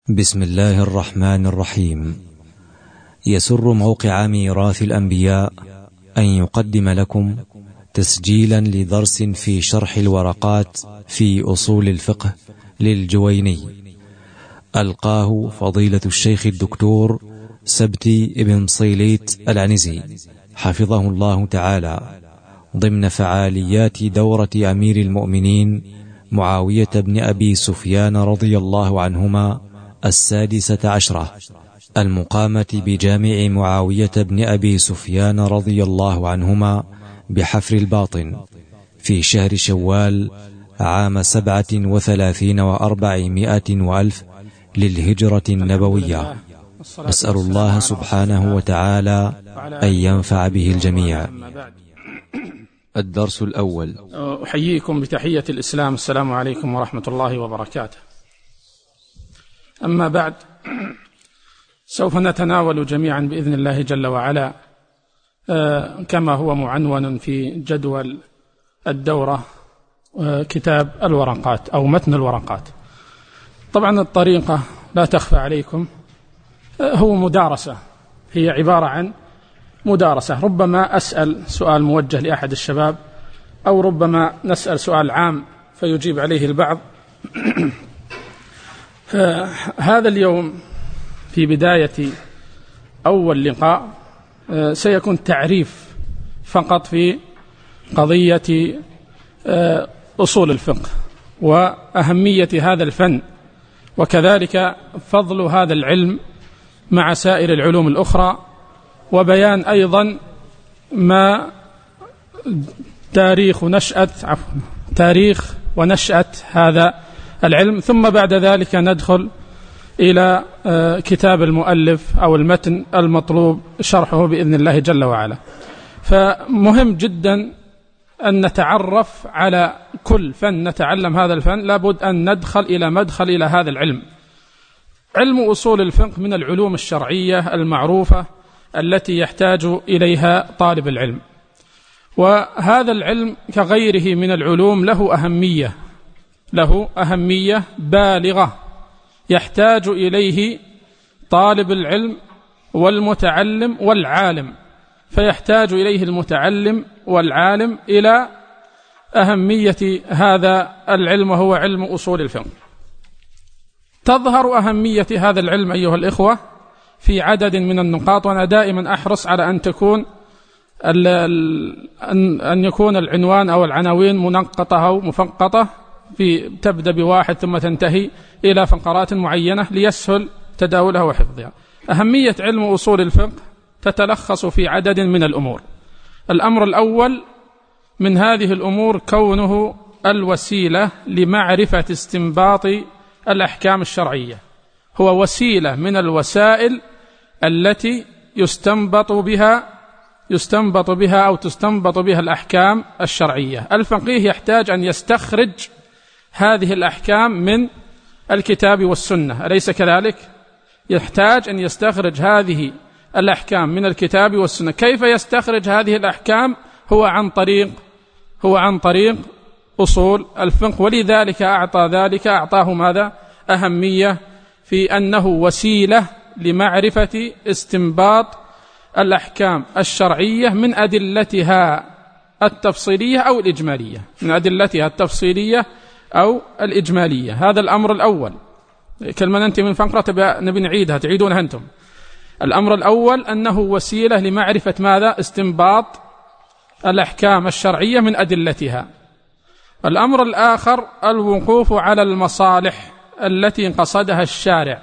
بسم الله الرحمن الرحيم. يسر موقع ميراث الأنبياء أن يقدم لكم تسجيلا لدرس في شرح الورقات في أصول الفقه للجويني، ألقاه فضيلة الشيخ الدكتور سبتي بن صيليت العنزي حفظه الله تعالى، ضمن فعاليات دورة أمير المؤمنين معاوية بن أبي سفيان رضي الله عنهما 16 المقامة بجامع معاوية بن أبي سفيان رضي الله عنهما بحفر الباطن في شهر شوال عام 37 و400 وألف للهجرة النبوية. نسأل الله سبحانه وتعالى أن ينفع به الجميع. الدرس الأول. أحييكم بتحية الإسلام، السلام عليكم ورحمة الله وبركاته. أما بعد، سوف نتناول جميعا بإذن الله جل وعلا كما هو معنون في جدول الدورة كتاب الورقات أو متن الورقات. طبعا الطريقة لا تخفى عليكم، هو مدارسة، هي عبارة عن مدارسة. ربما أسأل سؤال موجه لأحد الشباب، أو ربما نسأل سؤال عام فيجيب عليه البعض. هذا اليوم في بداية أول لقاء سيكون تعريف فقط في قضية أصول الفقه وأهمية هذا الفن، وكذلك فضل هذا العلم مع سائر العلوم الأخرى، وبيان أيضا ما تاريخ ونشأة هذا العلم. ثم بعد ذلك ندخل إلى كتاب المؤلف أو المتن المطلوب شرحه بإذن الله جل وعلا. فمهم جدا أن نتعرف على كل فن، نتعلم هذا الفن، لابد أن ندخل إلى هذا العلم. علم أصول الفقه من العلوم الشرعية المعروفة التي يحتاج إليها طالب العلم، وهذا العلم كغيره من العلوم له أهمية بالغة يحتاج إليه طالب العلم والمتعلم والعالم، فيحتاج إليه المتعلم والعالم إلى أهمية هذا العلم، وهو علم أصول الفقه. تظهر أهمية هذا العلم أيها الإخوة في عدد من النقاط، وأنا دائما أحرص على أن يكون العنوان أو العناوين منقطة أو مفقطة، تبدأ بواحد ثم تنتهي إلى فقرات معينة ليسهل تداولها وحفظها. أهمية علم أصول الفقه تتلخص في عدد من الأمور. الأمر الأول من هذه الأمور كونه الوسيلة لمعرفة استنباط الأحكام الشرعية، هو وسيلة من الوسائل التي يستنبط بها أو تستنبط بها الأحكام الشرعية. الفقيه يحتاج أن يستخرج هذه الأحكام من الكتاب والسنة، أليس كذلك؟ يحتاج أن يستخرج هذه الأحكام من الكتاب والسنة. كيف يستخرج هذه الأحكام؟ هو عن طريق أصول الفقه، ولذلك أعطاه ماذا؟ أهمية في أنه وسيلة لمعرفة استنباط الأحكام الشرعية من أدلتها التفصيلية أو الإجمالية. هذا الأمر الأول. كلمة أنت من فقرة نبي نعيدها، تعيدونها أنتم. الأمر الأول أنه وسيلة لمعرفة ماذا؟ استنباط الأحكام الشرعية من أدلتها. الأمر الآخر الوقوف على المصالح التي قصدها الشارع.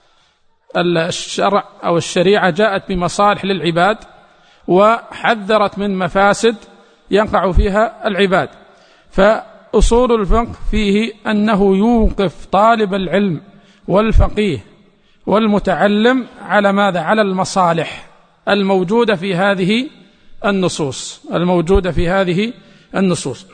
الشرع أو الشريعة جاءت بمصالح للعباد وحذرت من مفاسد يقع فيها العباد. فأصول الفقه فيه أنه يوقف طالب العلم والفقيه والمتعلم على ماذا؟ على المصالح الموجودة في هذه النصوص.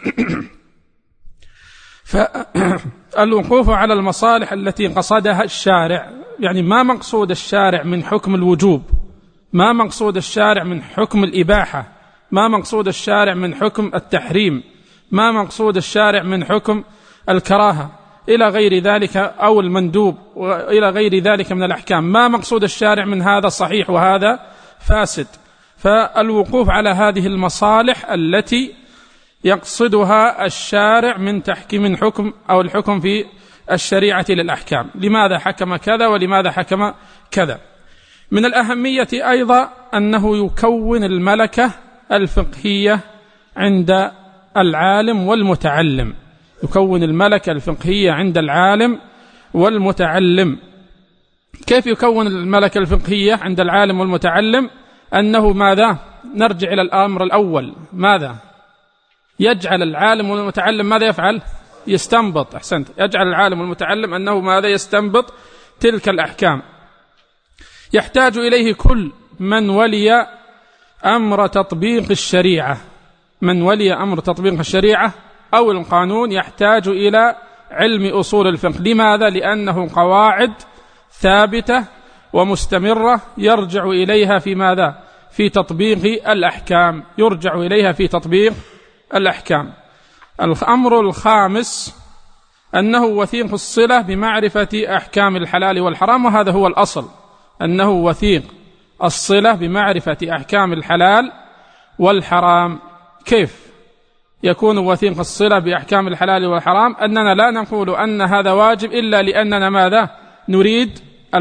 فالوقوف على المصالح التي قصدها الشارع، يعني ما مقصود الشارع من حكم الوجوب، ما مقصود الشارع من حكم الإباحة، ما مقصود الشارع من حكم التحريم، ما مقصود الشارع من حكم الكراهة، إلى غير ذلك، أو المندوب وإلى غير ذلك من الأحكام. ما مقصود الشارع من هذا صحيح وهذا فاسد. فالوقوف على هذه المصالح التي يقصدها الشارع من تحكيم حكم أو الحكم في الشريعة للأحكام، لماذا حكم كذا ولماذا حكم كذا. من الأهمية أيضا أنه يكون الملكة الفقهية عند العالم والمتعلم، يكون الملكة الفقهية عند العالم والمتعلم. كيف يكون الملكة الفقهية عند العالم والمتعلم؟ أنه ماذا؟ نرجع إلى الأمر الأول، ماذا؟ يجعل العالم والمتعلم ماذا يفعل؟ يستنبط. أحسنت. يجعل العالم والمتعلم أنه ماذا؟ يستنبط تلك الأحكام. يحتاج إليه كل من ولي أمر تطبيق الشريعة، من ولي أمر تطبيق الشريعة أو القانون يحتاج إلى علم أصول الفقه. لماذا؟ لأنه قواعد ثابتة ومستمرة يرجع إليها في ماذا؟ في تطبيق الأحكام، يرجع إليها في تطبيق الأحكام. الأمر الخامس أنه وثيق الصلة بمعرفة أحكام الحلال والحرام، وهذا هو الأصل، أنه وثيق الصلة بمعرفة أحكام الحلال والحرام. كيف يكون وثيق الصلة بأحكام الحلال والحرام؟ أننا لا نقول أن هذا واجب إلا لأننا ماذا؟ نريد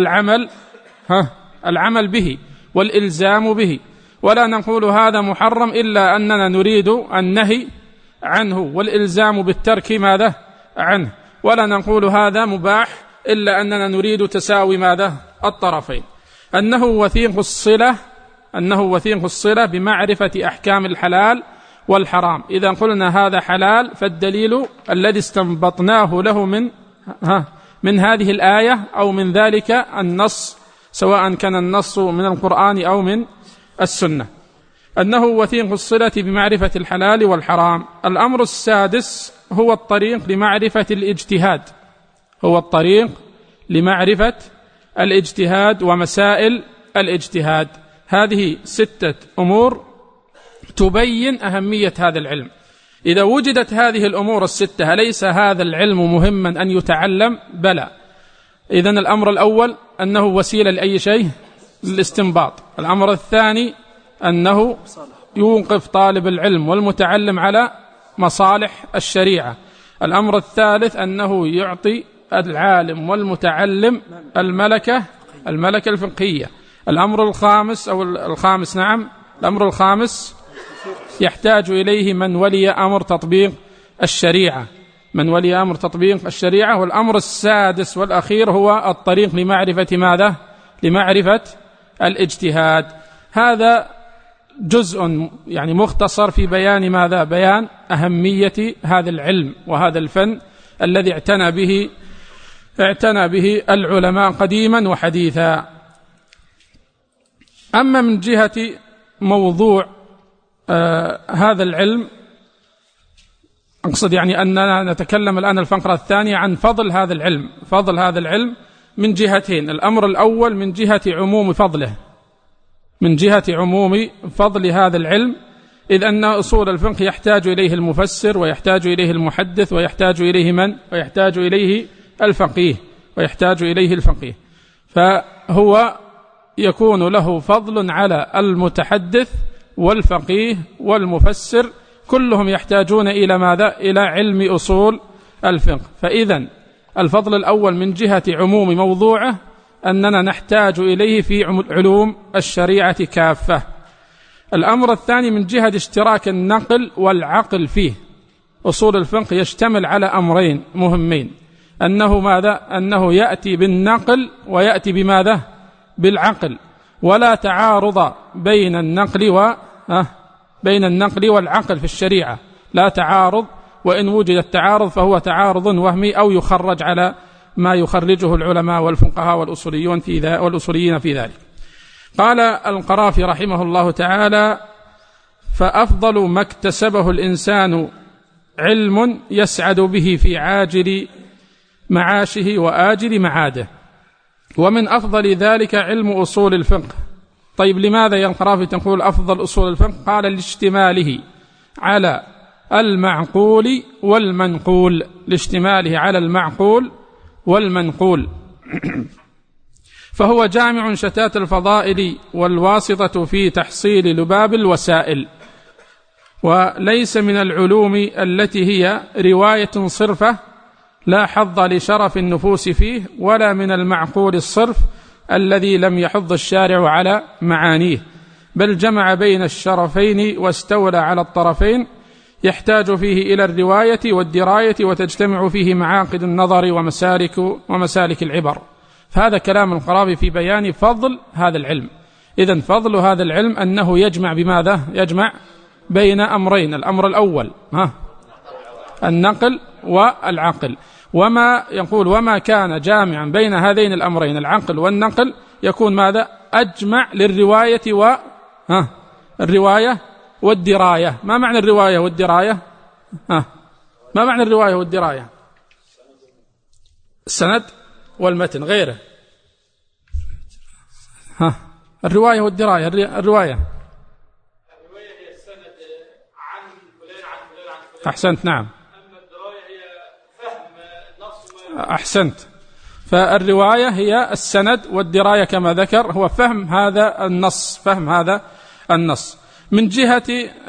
العمل به والإلزام به، ولا نقول هذا محرم إلا أننا نريد النهي عنه والإلزام بالترك ماذا؟ عنه، ولا نقول هذا مباح إلا أننا نريد تساوي ماذا؟ الطرفين. أنه وثيق الصلة بمعرفة أحكام الحلال والحرام. إذا قلنا هذا حلال فالدليل الذي استنبطناه له من هذه الآية أو من ذلك النص، سواء كان النص من القرآن أو من السنة. أنه وثيق الصلة بمعرفة الحلال والحرام. الأمر السادس هو الطريق لمعرفة الاجتهاد، هو الطريق لمعرفة الاجتهاد ومسائل الاجتهاد. هذه 6 أمور تبين أهمية هذا العلم. إذا وجدت هذه الأمور 6 أليس هذا العلم مهما أن يتعلم؟ بلى. إذن الأمر الأول أنه وسيلة لأي شيء؟ للاستنباط. الأمر الثاني أنه يوقف طالب العلم والمتعلم على مصالح الشريعة. الأمر الثالث أنه يعطي العالم والمتعلم الملكة الفقهية. الأمر الخامس يحتاج إليه من ولي أمر تطبيق الشريعة، والأمر السادس والأخير هو الطريق لمعرفة ماذا؟ لمعرفة الاجتهاد. هذا جزء يعني مختصر في بيان ماذا؟ بيان أهمية هذا العلم وهذا الفن الذي اعتنى به العلماء قديما وحديثا. أما من جهة موضوع هذا العلم، أقصد يعني أننا نتكلم الآن الفقرة الثانية عن فضل هذا العلم من جهتين. الأمر الأول من جهة عموم فضله، من جهة عموم فضل هذا العلم، إذ أن أصول الفقه يحتاج إليه المفسر ويحتاج إليه المحدث ويحتاج إليه ويحتاج إليه الفقيه، فهو يكون له فضل على المتحدث والفقيه والمفسر، كلهم يحتاجون إلى ماذا؟ إلى علم أصول الفقه. فإذا الفضل الأول من جهة عموم موضوعه أننا نحتاج إليه في علوم الشريعة كافة. الأمر الثاني من جهة اشتراك النقل والعقل فيه. أصول الفقه يشتمل على أمرين مهمين، أنه ماذا؟ أنه يأتي بالنقل ويأتي بماذا؟ بالعقل، ولا تعارض بين النقل والعقل في الشريعة، لا تعارض، وإن وجد التعارض فهو تعارض وهمي أو يخرج على ما يخرجه العلماء والفقهاء والأصوليين في ذلك. قال القرافي رحمه الله تعالى: فأفضل ما اكتسبه الإنسان علم يسعد به في عاجل معاشه وآجل معاده، ومن أفضل ذلك علم أصول الفقه. طيب لماذا يا القرافي تقول أفضل أصول الفقه؟ قال لاشتماله على المعقول والمنقول، لاشتماله على المعقول والمنقول. فهو جامع شتات الفضائل والواسطة في تحصيل لباب الوسائل، وليس من العلوم التي هي رواية صرفة لا حظ لشرف النفوس فيه، ولا من المعقول الصرف الذي لم يحض الشارع على معانيه، بل جمع بين الشرفين واستولى على الطرفين، يحتاج فيه إلى الرواية والدراية، وتجتمع فيه معاقد النظر ومسالك العبر. فهذا كلام القرافي في بيان فضل هذا العلم. إذن فضل هذا العلم أنه يجمع بماذا؟ يجمع بين أمرين. الأمر الأول النقل والعقل، وما يقول وما كان جامعا بين هذين الأمرين العقل والنقل يكون ماذا؟ أجمع للرواية الرواية والدراية. ما معنى الرواية والدراية؟ ما معنى الرواية والدراية؟ السند والمتن، غيره. الرواية والدراية. الرواية هي السند عن فلان عن فلان عن فلان. أحسنت، نعم. أما الدراية هي فهم النص. أحسنت. فالرواية هي السند، والدراية كما ذكر هو فهم هذا النص، فهم هذا النص. من جهة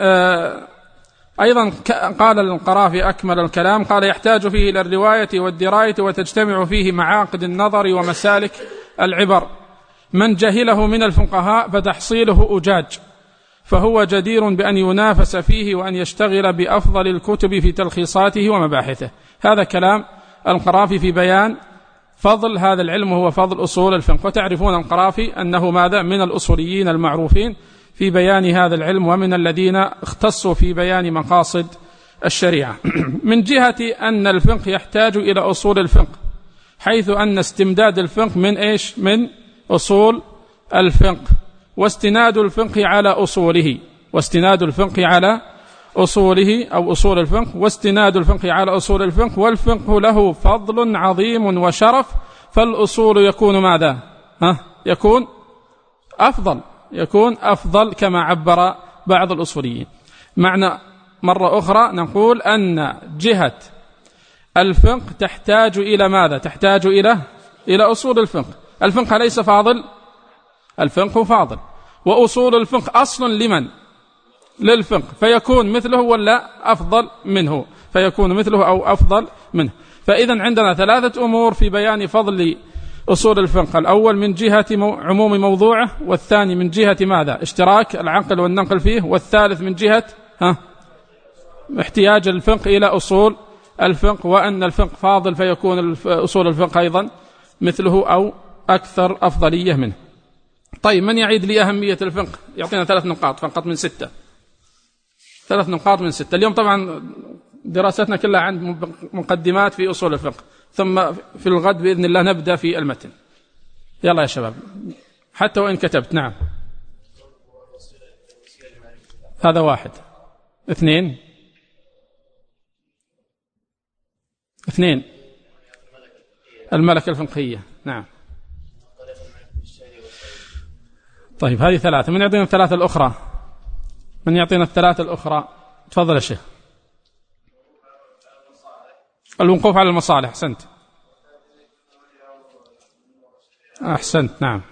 أيضا قال القرافي أكمل الكلام، قال يحتاج فيه إلى الرواية والدراية، وتجتمع فيه معاقد النظر ومسالك العبر. من جهله من الفقهاء فتحصيله أجاج، فهو جدير بأن ينافس فيه وأن يشتغل بأفضل الكتب في تلخيصاته ومباحثه. هذا كلام القرافي في بيان فضل هذا العلم، وهو فضل أصول الفقه. وتعرفون القرافي أنه ماذا؟ من الأصوليين المعروفين في بيان هذا العلم، ومن الذين اختصوا في بيان مقاصد الشريعة. من جهة أن الفقه يحتاج إلى أصول الفقه، حيث أن استمداد الفقه من إيش؟ من أصول الفقه، واستناد الفقه على أصوله، واستناد الفقه على أصوله أو أصول الفقه، واستناد الفقه على أصول الفقه. والفقه له فضل عظيم وشرف، فالأصول يكون ماذا؟ يكون أفضل، يكون أفضل كما عبر بعض الأصوليين. معنى مرة أخرى نقول أن جهة الفقه تحتاج إلى ماذا؟ تحتاج إلى أصول الفقه. الفقه ليس فاضل، الفقه فاضل، وأصول الفقه أصل لمن؟ للفقه، فيكون مثله ولا أفضل منه؟ فيكون مثله أو أفضل منه. فإذا عندنا ثلاثة أمور في بيان فضل أصول الفقه: الأول من جهة عموم موضوعه، والثاني من جهة ماذا؟ اشتراك العقل والنقل فيه، والثالث من جهة احتياج الفقه إلى أصول الفقه، وأن الفقه فاضل فيكون أصول الفقه أيضا مثله أو أكثر أفضلية منه. طيب، من يعيد لي أهمية الفقه؟ يعطينا 3 نقاط فقط من 6. 3 نقاط من 6. اليوم طبعا دراستنا كلها عن مقدمات في أصول الفقه، ثم في الغد بإذن الله نبدأ في المتن. يلا يا شباب، حتى وإن كتبت. نعم، هذا 1. 2 الملكة الفقهية. نعم. طيب، هذه 3. من يعطينا 3 الأخرى؟ من يعطينا 3 الأخرى؟ تفضل يا شيخ. الوقوف على المصالح. أحسنت، أحسنت، نعم.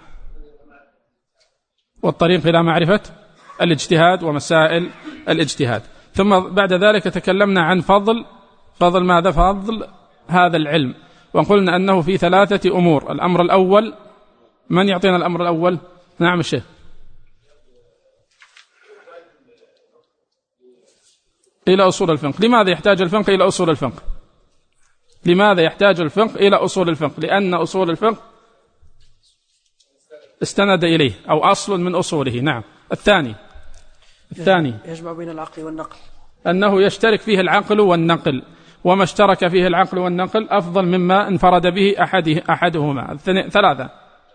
والطريق إلى معرفة الاجتهاد ومسائل الاجتهاد. ثم بعد ذلك تكلمنا عن فضل ماذا؟ فضل هذا العلم، وقلنا أنه في 3 أمور. الأمر الأول، من يعطينا الأمر الأول؟ نعم الشيخ. إلى أصول الفقه. لماذا يحتاج الفقه إلى أصول الفقه؟ لماذا يحتاج الفقه إلى أصول الفقه؟ لأن أصول الفقه استند إليه، أو أصل من أصوله. نعم. الثاني يجمع بين العقل والنقل، أنه يشترك فيه العقل والنقل، وما اشترك فيه العقل والنقل أفضل مما انفرد به أحدهما. 3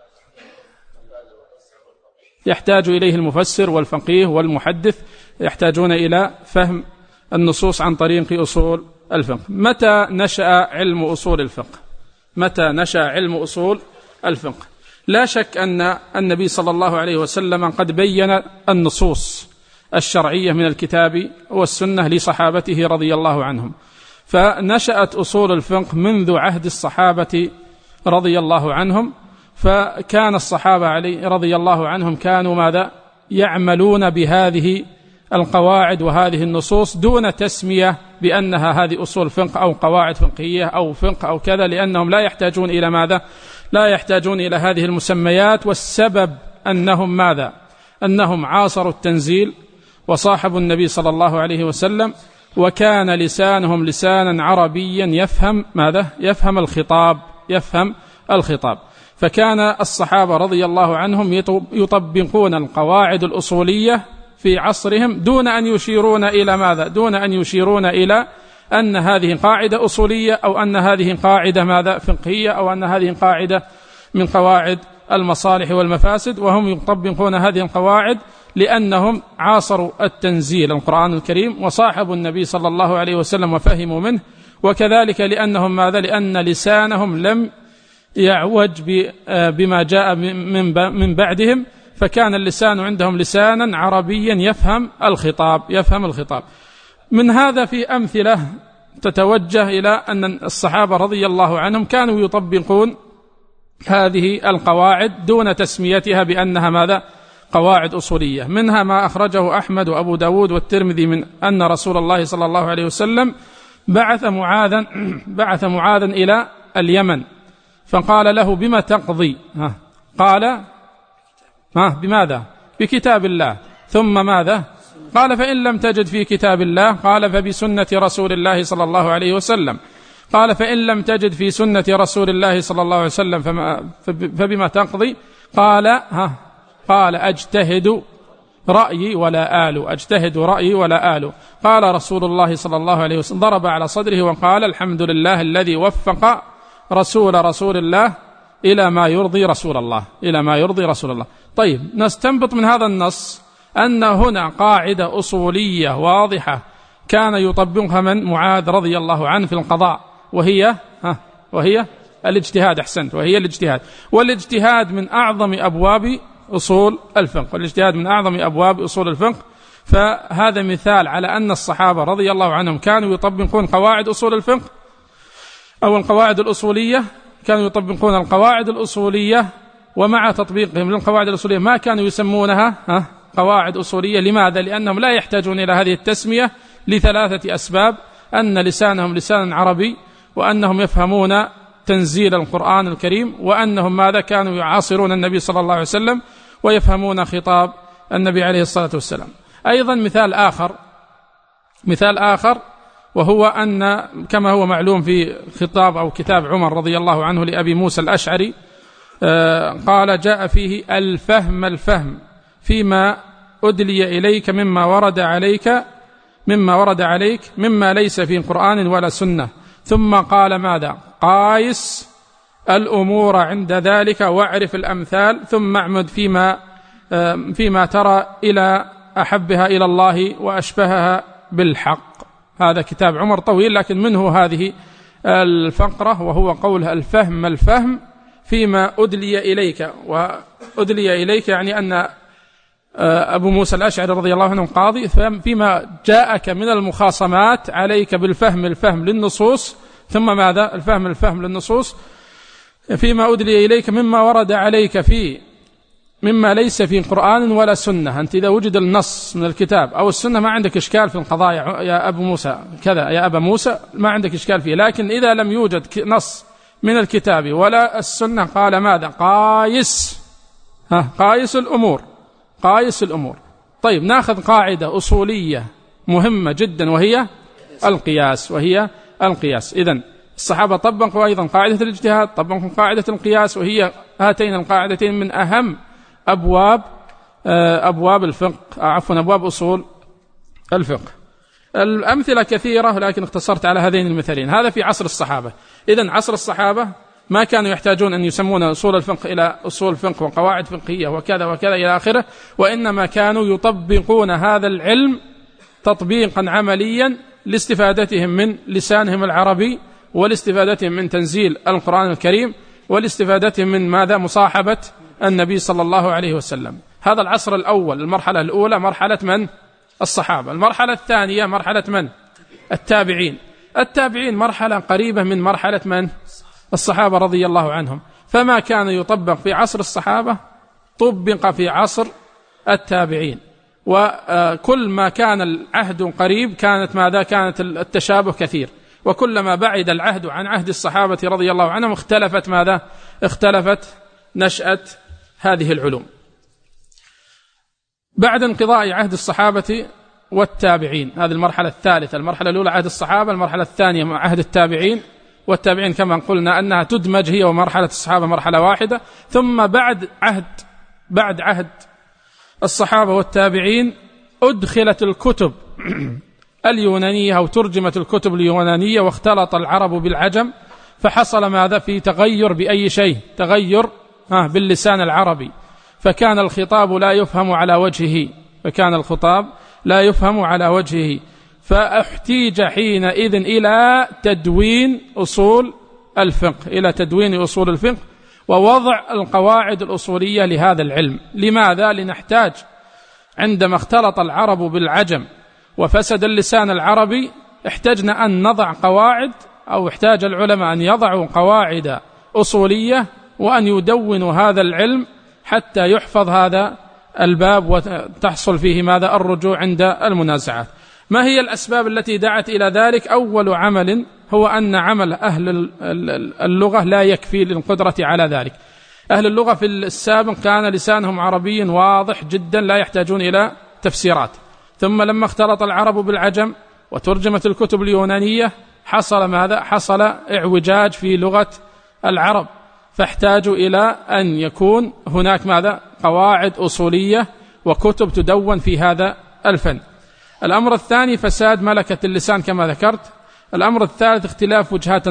يحتاج إليه المفسر والفقيه والمحدث، يحتاجون إلى فهم النصوص عن طريق أصول الفقه. متى نشأ علم أصول الفقه؟ متى نشأ علم أصول الفقه؟ لا شك أن النبي صلى الله عليه وسلم قد بين النصوص الشرعية من الكتاب والسنة لصحابته رضي الله عنهم. فنشأت أصول الفقه منذ عهد الصحابة رضي الله عنهم، فكان الصحابة رضي الله عنهم كانوا ماذا؟ يعملون بهذه القواعد وهذه النصوص دون تسمية بأنها هذه أصول فقه أو قواعد فقهية أو فقه أو كذا، لأنهم لا يحتاجون إلى ماذا؟ لا يحتاجون إلى هذه المسميات. والسبب أنهم ماذا؟ أنهم عاصروا التنزيل وصاحبوا النبي صلى الله عليه وسلم، وكان لسانهم لسانا عربيا يفهم ماذا؟ يفهم الخطاب. فكان الصحابة رضي الله عنهم يطبقون القواعد الأصولية في عصرهم دون أن يشيرون إلى ماذا؟ دون أن يشيرون إلى أن هذه قاعدة أصولية أو أن هذه قاعدة ماذا؟ فقهية أو أن هذه قاعدة من قواعد المصالح والمفاسد. وهم يطبقون هذه القواعد لأنهم عاصروا التنزيل القرآن الكريم وصاحبوا النبي صلى الله عليه وسلم وفهموا منه، وكذلك لأنهم ماذا؟ لأن لسانهم لم يعوج بما جاء من بعدهم، فكان اللسان عندهم لسانا عربيا يفهم الخطاب. من هذا في أمثلة تتوجه إلى أن الصحابة رضي الله عنهم كانوا يطبقون هذه القواعد دون تسميتها بأنها ماذا؟ قواعد أصولية. منها ما أخرجه أحمد وأبو داود والترمذي من أن رسول الله صلى الله عليه وسلم بعث معاذا إلى اليمن، فقال له: بما تقضي؟ قال: بماذا؟ بكتاب الله. ثم ماذا؟ قال: فإن لم تجد في كتاب الله؟ قال: فبسنة رسول الله صلى الله عليه وسلم. قال: فإن لم تجد في سنة رسول الله صلى الله عليه وسلم فبما تقضي؟ قال: أجتهد رأيي ولا آل. قال رسول الله صلى الله عليه وسلم، ضرب على صدره وقال: الحمد لله الذي وفق رسول الله إلى ما يرضي رسول الله. طيب، نستنبط من هذا النص أن هنا قاعدة أصولية واضحة كان يطبقها من؟ معاذ رضي الله عنه في القضاء، وهي الاجتهاد. أحسنت، وهي الاجتهاد. والاجتهاد من أعظم أبواب أصول الفقه. فهذا مثال على أن الصحابة رضي الله عنهم كانوا يطبقون قواعد أصول الفقه أو القواعد الأصولية، كانوا يطبقون القواعد الأصولية، ومع تطبيقهم للقواعد الأصولية ما كانوا يسمونها قواعد أصولية. لماذا؟ لأنهم لا يحتاجون إلى هذه التسمية لثلاثة أسباب: أن لسانهم لسان عربي، وأنهم يفهمون تنزيل القرآن الكريم، وأنهم ماذا؟ كانوا يعاصرون النبي صلى الله عليه وسلم ويفهمون خطاب النبي عليه الصلاة والسلام. أيضا مثال آخر وهو أن كما هو معلوم في خطاب أو كتاب عمر رضي الله عنه لأبي موسى الأشعري، قال: جاء فيه الفهم فيما أدلي إليك مما ورد عليك مما ليس في قرآن ولا سنة. ثم قال ماذا؟ قايس الأمور عند ذلك واعرف الأمثال، ثم اعمد فيما ترى إلى أحبها إلى الله وأشبهها بالحق. هذا كتاب عمر طويل، لكن منه هذه الفقرة، وهو قولها: الفهم فيما أدلي إليك. وأدلي إليك يعني أن أبو موسى الأشعري رضي الله عنه قاضي، فيما جاءك من المخاصمات عليك الفهم للنصوص. ثم ماذا؟ الفهم للنصوص فيما أدلي إليك مما ورد عليك مما ليس في قرآن ولا سنة. أنت إذا وجد النص من الكتاب أو السنة ما عندك إشكال في القضايا يا أبو موسى كذا، يا أبا موسى ما عندك إشكال فيه. لكن إذا لم يوجد نص من الكتاب ولا السنة، قال ماذا؟ قايس الأمور. طيب، ناخذ قاعدة أصولية مهمة جدا وهي القياس. إذن الصحابة طبقوا أيضا قاعدة الاجتهاد، طبقوا قاعدة القياس، وهي هاتين القاعدتين من أهم أبواب الفقه، أبواب أصول الفقه. الأمثلة كثيرة، لكن اختصرت على هذين المثالين. هذا في عصر الصحابة. إذن عصر الصحابة ما كانوا يحتاجون أن يسمون أصول الفقه إلى أصول فقه وقواعد فقهية وكذا وكذا إلى آخره، وإنما كانوا يطبقون هذا العلم تطبيقا عمليا لاستفادتهم من لسانهم العربي، ولاستفادتهم من تنزيل القرآن الكريم، ولاستفادتهم من ماذا؟ مصاحبة النبي صلى الله عليه وسلم. هذا العصر الأول، المرحلة الأولى مرحلة من؟ الصحابة. المرحلة الثانية مرحلة من؟ التابعين. التابعين مرحلة قريبة من مرحلة من؟ الصحابة رضي الله عنهم. فما كان يطبق في عصر الصحابة طبق في عصر التابعين، وكل ما كان العهد قريب كانت ماذا؟ كانت التشابه كثير، وكلما بعد العهد عن عهد الصحابة رضي الله عنهم اختلفت ماذا؟ اختلفت نشأة هذه العلوم. بعد انقضاء عهد الصحابة والتابعين، هذه المرحلة الثالثة. المرحلة الأولى عهد الصحابة، المرحلة الثانية مع عهد التابعين، والتابعين كما قلنا أنها تدمج هي ومرحلة الصحابة مرحلة واحدة. ثم بعد عهد الصحابة والتابعين أدخلت الكتب اليونانية أو ترجمت الكتب اليونانية، واختلط العرب بالعجم، فحصل ماذا؟ في تغير بأي شيء؟ تغير باللسان العربي، فكان الخطاب لا يفهم على وجهه، فاحتيج حينئذ إلى تدوين أصول الفقه، ووضع القواعد الأصولية لهذا العلم. لماذا؟ لنحتاج عندما اختلط العرب بالعجم وفسد اللسان العربي، احتاجنا أن نضع قواعد، أو احتاج العلماء أن يضعوا قواعد أصولية وأن يدونوا هذا العلم حتى يحفظ هذا الباب وتحصل فيه ماذا؟ الرجوع عند المنازعات. ما هي الأسباب التي دعت إلى ذلك؟ أول عمل هو أن عمل أهل اللغة لا يكفي للقدرة على ذلك. أهل اللغة في السابق كان لسانهم عربي واضح جدا لا يحتاجون إلى تفسيرات، ثم لما اختلط العرب بالعجم وترجمت الكتب اليونانية حصل ماذا؟ حصل اعوجاج في لغة العرب، فاحتاجوا إلى أن يكون هناك ماذا؟ قواعد أصولية وكتب تدون في هذا الفن. الأمر الثاني فساد ملكة اللسان كما ذكرت. الأمر الثالث اختلاف وجهات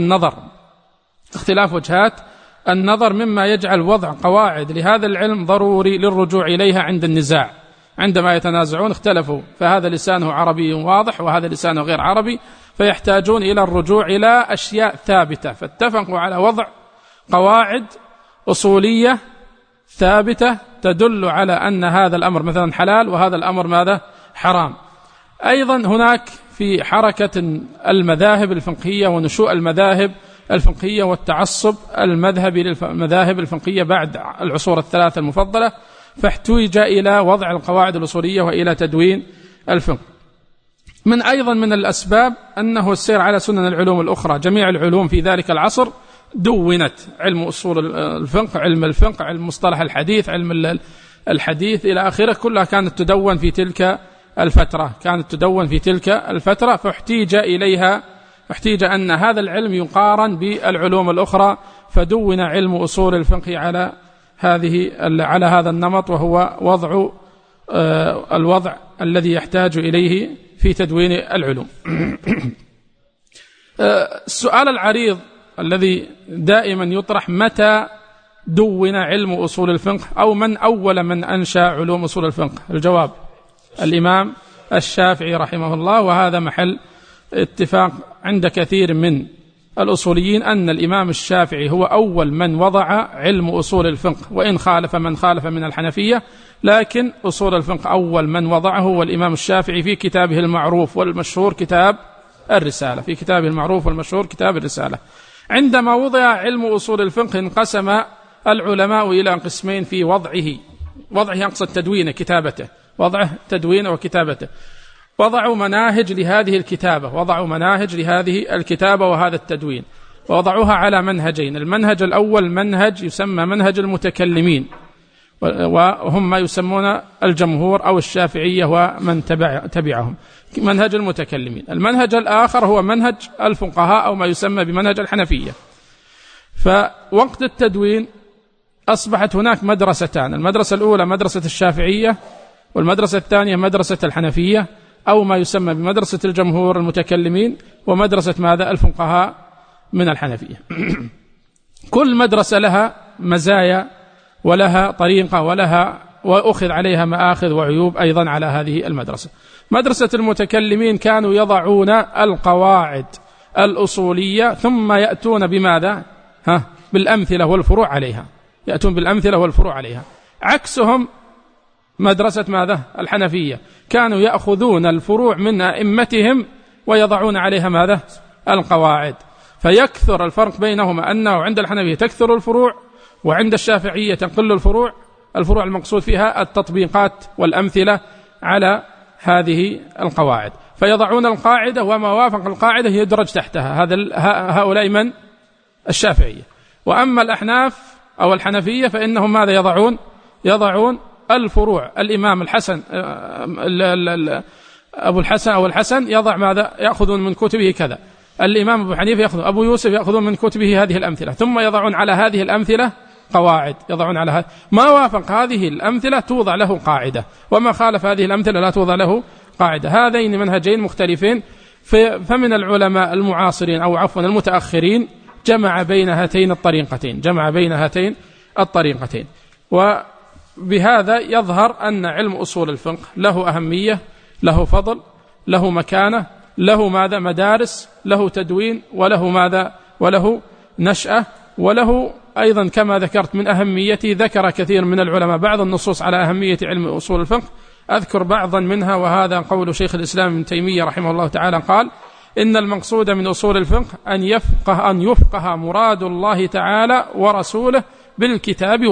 النظر مما يجعل وضع قواعد لهذا العلم ضروري للرجوع إليها عند النزاع. عندما يتنازعون اختلفوا، فهذا لسانه عربي واضح وهذا لسانه غير عربي، فيحتاجون إلى الرجوع إلى أشياء ثابتة، فاتفقوا على وضع قواعد أصولية ثابتة تدل على أن هذا الأمر مثلا حلال وهذا الأمر ماذا؟ حرام. أيضا هناك في حركة المذاهب الفقهية ونشوء المذاهب الفقهية والتعصب المذهبي للمذاهب الفقهية بعد العصور الثلاثة المفضلة، فاحتوج إلى وضع القواعد الأصولية وإلى تدوين الفقه. أيضا من الأسباب أنه السير على سنن العلوم الأخرى، جميع العلوم في ذلك العصر دونت، علم أصول الفقه، علم الفقه، علم مصطلح الحديث، علم الحديث إلى آخره، كلها كانت تدون في تلك الفترة، فاحتيج أن هذا العلم يقارن بالعلوم الأخرى، فدون علم أصول الفقه على هذا النمط، وهو الوضع الذي يحتاج إليه في تدوين العلوم. السؤال العريض الذي دائما يطرح: متى دون علم أصول الفقه، أو من أول من أنشأ علوم أصول الفقه؟ الجواب: الإمام الشافعي رحمه الله، وهذا محل اتفاق عند كثير من الأصوليين أن الإمام الشافعي هو أول من وضع علم أصول الفقه، وإن خالف من خالف من الحنفية، لكن أصول الفقه أول من وضعه هو الإمام الشافعي في كتابه المعروف والمشهور كتاب الرسالة. عندما وضع علم أصول الفقه انقسم العلماء إلى قسمين في وضعه يقصد تدوينه، كتابته، وضعه تدوينه وكتابته. وضعوا مناهج لهذه الكتابة وهذا التدوين، ووضعوها على منهجين. المنهج الأول منهج يسمى منهج المتكلمين، وهم ما يسمون الجمهور أو الشافعية ومن تبعهم، منهج المتكلمين. المنهج الآخر هو منهج الفقهاء أو ما يسمى بمنهج الحنفية. فوقت التدوين أصبحت هناك مدرستان: المدرسة الأولى مدرسة الشافعية، والمدرسة الثانية مدرسة الحنفية أو ما يسمى بمدرسة الجمهور المتكلمين، ومدرسة ماذا؟ الفقهاء من الحنفية. كل مدرسة لها مزايا ولها طريقة وأخذ عليها مآخذ وعيوب أيضا على هذه المدرسة. مدرسة المتكلمين كانوا يضعون القواعد الأصولية ثم يأتون بماذا؟ بالأمثلة والفروع عليها، عكسهم مدرسة ماذا؟ الحنفية. كانوا يأخذون الفروع من أئمتهم ويضعون عليها ماذا؟ القواعد. فيكثر الفرق بينهما أنه عند الحنفية تكثر الفروع، وعند الشافعية تقل الفروع. الفروع المقصود فيها التطبيقات والأمثلة على هذه القواعد، فيضعون القاعدة وما وافق القاعدة يدرج تحتها. هؤلاء من؟ الشافعية. وأما الأحناف أو الحنفية فإنهم ماذا يضعون الفروع. الإمام الحسن أبو الحسن أو الحسن يضع ماذا؟ يأخذون من كتبه كذا. الإمام أبو حنيفة يأخذ، أبو يوسف يأخذون من كتبه هذه الأمثلة، ثم يضعون على هذه الأمثلة قواعد. يضعون على هذا ما وافق هذه الأمثلة توضع له قاعدة، وما خالف هذه الأمثلة لا توضع له قاعدة. هذين منهجين مختلفين. فمن العلماء المعاصرين أو عفوا المتأخرين جمع بين هاتين الطريقتين. وبهذا يظهر أن علم أصول الفقه له أهمية، له فضل، له مكانة، له ماذا؟ مدارس، له تدوين، وله ماذا؟ وله نشأة، وله أيضا كما ذكرت من أهميته. ذكر كثير من العلماء بعض النصوص على أهمية علم أصول الفقه، أذكر بعضا منها، وهذا قول شيخ الإسلام ابن تيمية رحمه الله تعالى قال: إن المقصود من أصول الفقه أن يفقه مراد الله تعالى ورسوله بالكتاب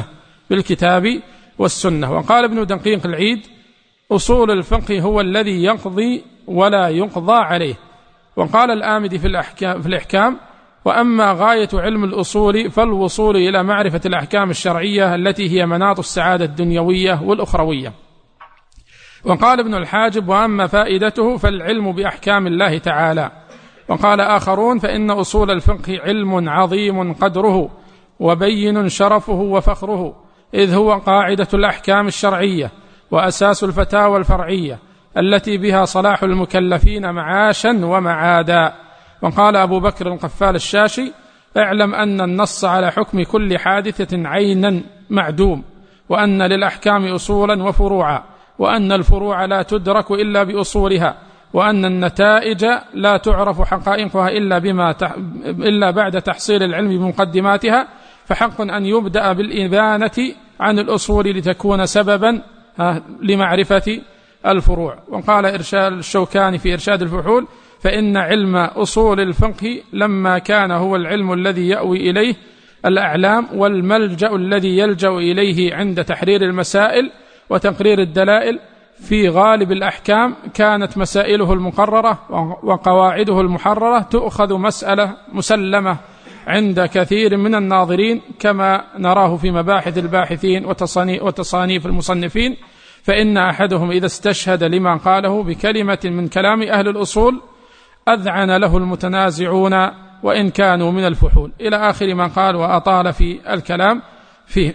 والسنة. وقال ابن دقيق العيد: أصول الفقه هو الذي يقضي ولا يقضى عليه. وقال الآمدي في الإحكام: وأما غاية علم الأصول فالوصول إلى معرفة الأحكام الشرعية التي هي مناط السعادة الدنيوية والأخروية. وقال ابن الحاجب: وأما فائدته فالعلم بأحكام الله تعالى. وقال آخرون: فإن أصول الفقه علم عظيم قدره وبين شرفه وفخره، إذ هو قاعدة الأحكام الشرعية وأساس الفتاوى الفرعية التي بها صلاح المكلفين معاشا ومعادا. وقال أبو بكر القفال الشاشي: اعلم أن النص على حكم كل حادثة عينا معدوم، وأن للأحكام أصولا وفروعا، وأن الفروع لا تدرك إلا بأصولها، وأن النتائج لا تعرف حقائقها إلا بعد تحصيل العلم بمقدماتها، فحق أن يبدأ بالإبانة عن الأصول لتكون سببا لمعرفة الفروع. وقال الشوكاني في إرشاد الفحول: فإن علم أصول الفقه لما كان هو العلم الذي يأوي إليه الأعلام والملجأ الذي يلجأ إليه عند تحرير المسائل وتقرير الدلائل في غالب الأحكام، كانت مسائله المقررة وقواعده المحررة تؤخذ مسألة مسلمة عند كثير من الناظرين، كما نراه في مباحث الباحثين وتصانيف المصنفين. فإن أحدهم إذا استشهد لما قاله بكلمة من كلام أهل الأصول أذعن له المتنازعون وإن كانوا من الفحول، إلى آخر ما قال، وأطال في الكلام فيه.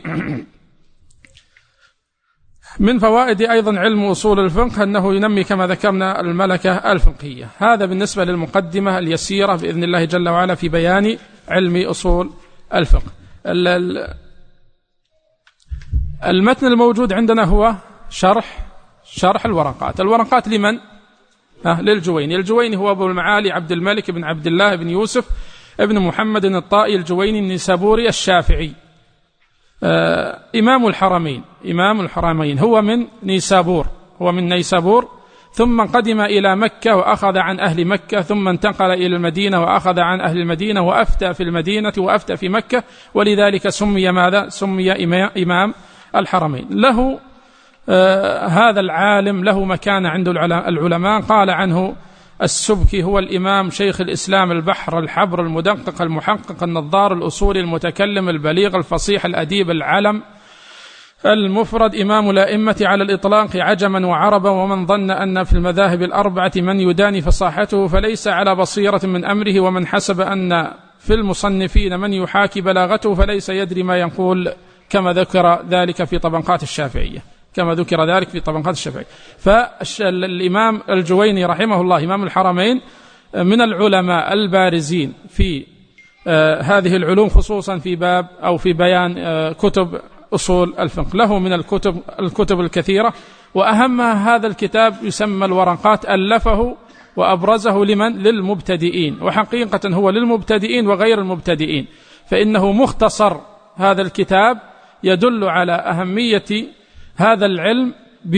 من فوائد أيضا علم أصول الفقه أنه ينمي كما ذكرنا الملكة الفقهية. هذا بالنسبة للمقدمة اليسيرة بإذن الله جل وعلا في بيان علم أصول الفقه. المتن الموجود عندنا هو شرح الورقات لمن؟ للجويني. الجويني هو أبو المعالي عبد الملك بن عبد الله بن يوسف ابن محمد الطائي الجويني النيسابوري الشافعي، إمام الحرمين. هو من نيسابور، ثم قدم إلى مكة وأخذ عن أهل مكة، ثم انتقل إلى المدينة وأخذ عن أهل المدينة، وأفتى في المدينة وأفتى في مكة، ولذلك سمي ماذا؟ سمي إمام الحرمين. له هذا العالم له مكانة عند العلماء. قال عنه السبكي: هو الإمام شيخ الإسلام البحر الحبر المدقق المحقق النظار الأصولي المتكلم البليغ الفصيح الأديب العلم المفرد، إمام الأئمة على الإطلاق عجما وعربا، ومن ظن أن في المذاهب الأربعة من يداني فصاحته فليس على بصيرة من أمره، ومن حسب أن في المصنفين من يحاكي بلاغته فليس يدري ما يقول، كما ذكر ذلك في طبقات الشافعية. فالإمام الجويني رحمه الله إمام الحرمين من العلماء البارزين في هذه العلوم، خصوصا في باب أو في بيان كتب أصول الفقه. له من الكتب الكثيرة، وأهمها هذا الكتاب يسمى الورقات، ألفه وأبرزه لمن؟ للمبتدئين، وحقيقة هو للمبتدئين وغير المبتدئين، فإنه مختصر. هذا الكتاب يدل على أهمية هذا العلم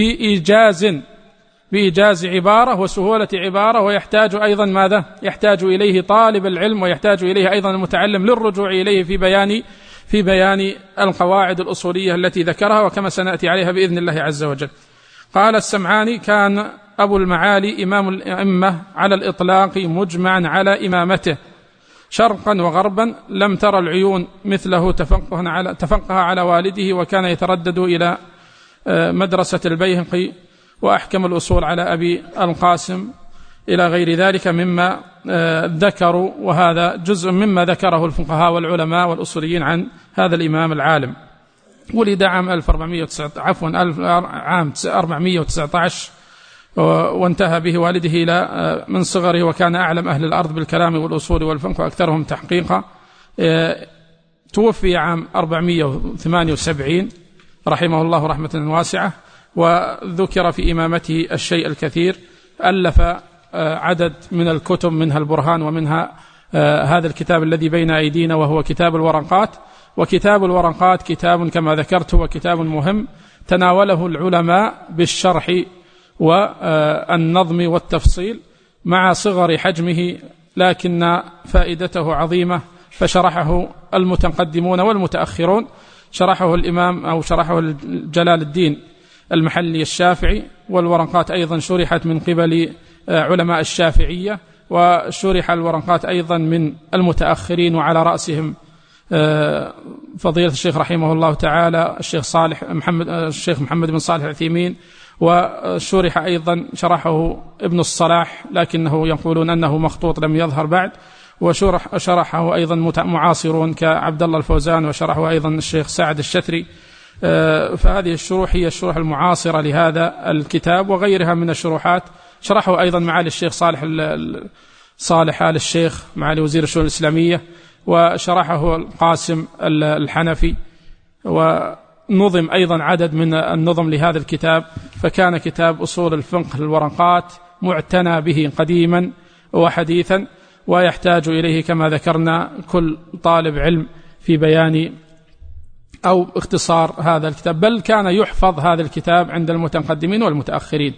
بإيجاز عبارة وسهولة عبارة، ويحتاج أيضا ماذا؟ يحتاج إليه طالب العلم، ويحتاج إليه أيضا المتعلم للرجوع إليه في بيان القواعد الأصولية التي ذكرها، وكما سنأتي عليها بإذن الله عز وجل. قال السمعاني: كان أبو المعالي إمام الأئمة على الإطلاق مجمعا على إمامته شرقا وغربا، لم ترى العيون مثله تفقه على والده، وكان يتردد إلى مدرسة البيهقي وأحكم الأصول على أبي القاسم إلى غير ذلك مما ذكروا، وهذا جزء مما ذكره الفقهاء والعلماء والأصوليين عن هذا الإمام العالم. ولد عام 419 وانتهى به والده إلى من صغره، وكان أعلم أهل الأرض بالكلام والأصول والفقه وأكثرهم تحقيقا. توفي عام 478 رحمه الله رحمة واسعة، وذكر في إمامته الشيء الكثير. ألف عدد من الكتب، منها البرهان، ومنها هذا الكتاب الذي بين أيدينا وهو كتاب الورقات. وكتاب الورقات كتاب كما ذكرت هو كتاب مهم، تناوله العلماء بالشرح والنظم والتفصيل مع صغر حجمه، لكن فائدته عظيمة، فشرحه المتقدمون والمتأخرون. شرحه الإمام أو شرحه جلال الدين المحلي الشافعي، والورقات أيضا شرحت من قبل علماء الشافعية، وشرح الورقات أيضا من المتأخرين، وعلى رأسهم فضيلة الشيخ رحمه الله تعالى الشيخ محمد بن صالح العثيمين. وشرح أيضا شرحه ابن الصلاح، لكنه يقولون أنه مخطوط لم يظهر بعد، وشرحه أيضا معاصرون كعبد الله الفوزان، وشرحه أيضا الشيخ سعد الشتري. فهذه الشروح هي الشروح المعاصرة لهذا الكتاب، وغيرها من الشروحات شرحه أيضا معالي الشيخ صالح آل الشيخ معالي وزير الشؤون الإسلامية، وشرحه القاسم الحنفي، ونظم أيضا عدد من النظم لهذا الكتاب. فكان كتاب أصول الفقه الورقات معتنى به قديما وحديثا، ويحتاج إليه كما ذكرنا كل طالب علم في بيان أو اختصار هذا الكتاب، بل كان يحفظ هذا الكتاب عند المتقدمين والمتأخرين.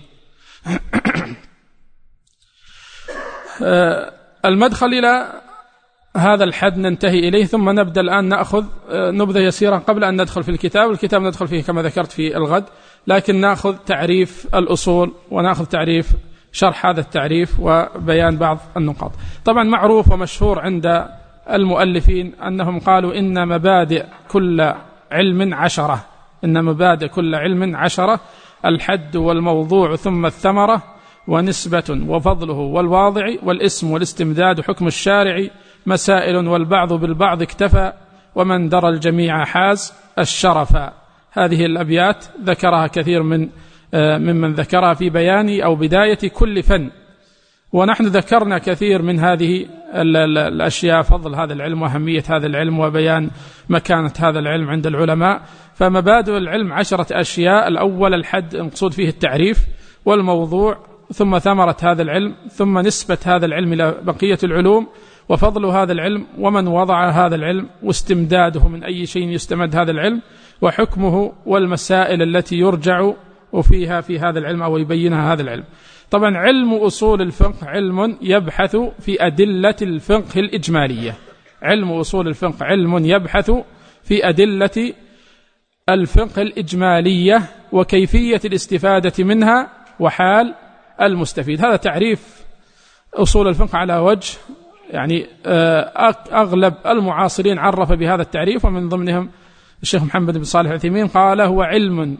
المدخل إلى هذا الحد ننتهي إليه، ثم نبدأ الآن نأخذ نبذة يسيرة قبل أن ندخل في الكتاب. الكتاب ندخل فيه كما ذكرت في الغد، لكن نأخذ تعريف الأصول، ونأخذ تعريف شرح هذا التعريف، وبيان بعض النقاط. طبعا معروف ومشهور عند المؤلفين أنهم قالوا إن مبادئ كل علم 10، إن مبادئ كل علم 10: الحد والموضوع ثم الثمرة ونسبة وفضله والواضع والاسم والاستمداد حكم الشارع مسائل والبعض بالبعض اكتفى ومن درى الجميع حاز الشرفا. هذه الأبيات ذكرها كثير ممن ذكرها في بيان أو بداية كل فن، ونحن ذكرنا كثير من هذه الأشياء، فضل هذا العلم وأهمية هذا العلم وبيان مكانة هذا العلم عند العلماء. فمبادئ العلم 10 أشياء: الأول الحد، المقصود فيه التعريف، والموضوع، ثم ثمرة هذا العلم، ثم نسبة هذا العلم إلى بقية العلوم، وفضل هذا العلم، ومن وضع هذا العلم، واستمداده من أي شيء يستمد هذا العلم، وحكمه، والمسائل التي يرجع فيها في هذا العلم أو يبينها هذا العلم. طبعا علم أصول الفقه علم يبحث في أدلة الفقه الإجمالية. علم أصول الفقه علم يبحث في أدلة الفقه الإجمالية وكيفية الاستفادة منها وحال المستفيد. هذا تعريف أصول الفقه على وجه يعني أغلب المعاصرين عرف بهذا التعريف، ومن ضمنهم الشيخ محمد بن صالح العثيمين قال هو علم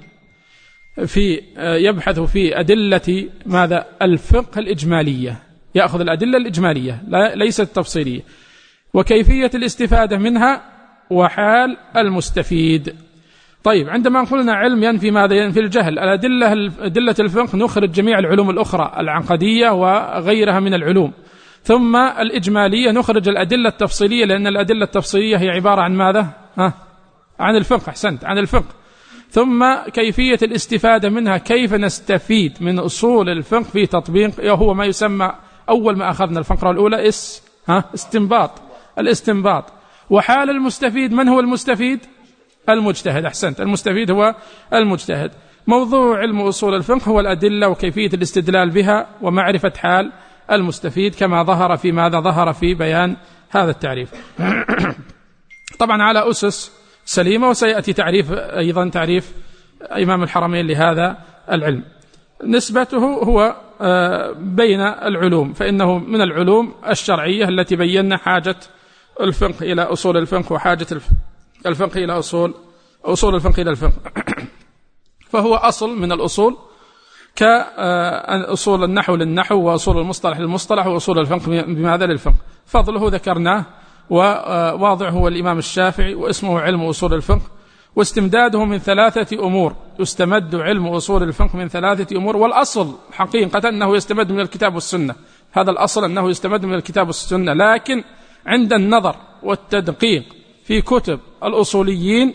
يبحث في أدلة ماذا؟ الفقه الإجمالية، يأخذ الأدلة الإجمالية ليست التفصيلية، وكيفية الاستفادة منها وحال المستفيد. طيب، عندما قلنا علم ينفي ماذا؟ ينفي الجهل. أدلة الفقه نخرج جميع العلوم الأخرى العقدية وغيرها من العلوم، ثم الإجمالية نخرج الأدلة التفصيلية، لأن الأدلة التفصيلية هي عبارة عن ماذا؟ عن الفقه. أحسنت، عن الفقه. ثم كيفية الاستفادة منها، كيف نستفيد من أصول الفقه في تطبيق، هو ما يسمى أول ما أخذنا الفقرة الأولى استنباط، الاستنباط. وحال المستفيد، من هو المستفيد؟ المجتهد. أحسنت، المستفيد هو المجتهد. موضوع علم أصول الفقه هو الأدلة وكيفية الاستدلال بها ومعرفة حال المستفيد كما ظهر في بيان هذا التعريف. طبعا على أسس سليمة، وسيأتي تعريف إمام الحرمين لهذا العلم. نسبته هو بين العلوم، فإنه من العلوم الشرعية التي بينا حاجة الفقه إلى أصول الفقه وحاجة الفقه إلى أصول الفقه إلى الفقه. فهو أصل من الأصول كأصول النحو للنحو، وأصول المصطلح للمصطلح، وأصول الفقه بماذا للفقه. فضله ذكرناه، وواضع هو الإمام الشافعي، واسمه علم أصول الفقه، واستمداده من 3 أمور. يستمد علم أصول الفقه من 3 أمور، والأصل حقيقة أنه يستمد من الكتاب والسنة. هذا الأصل أنه يستمد من الكتاب والسنة، لكن عند النظر والتدقيق في كتب الأصوليين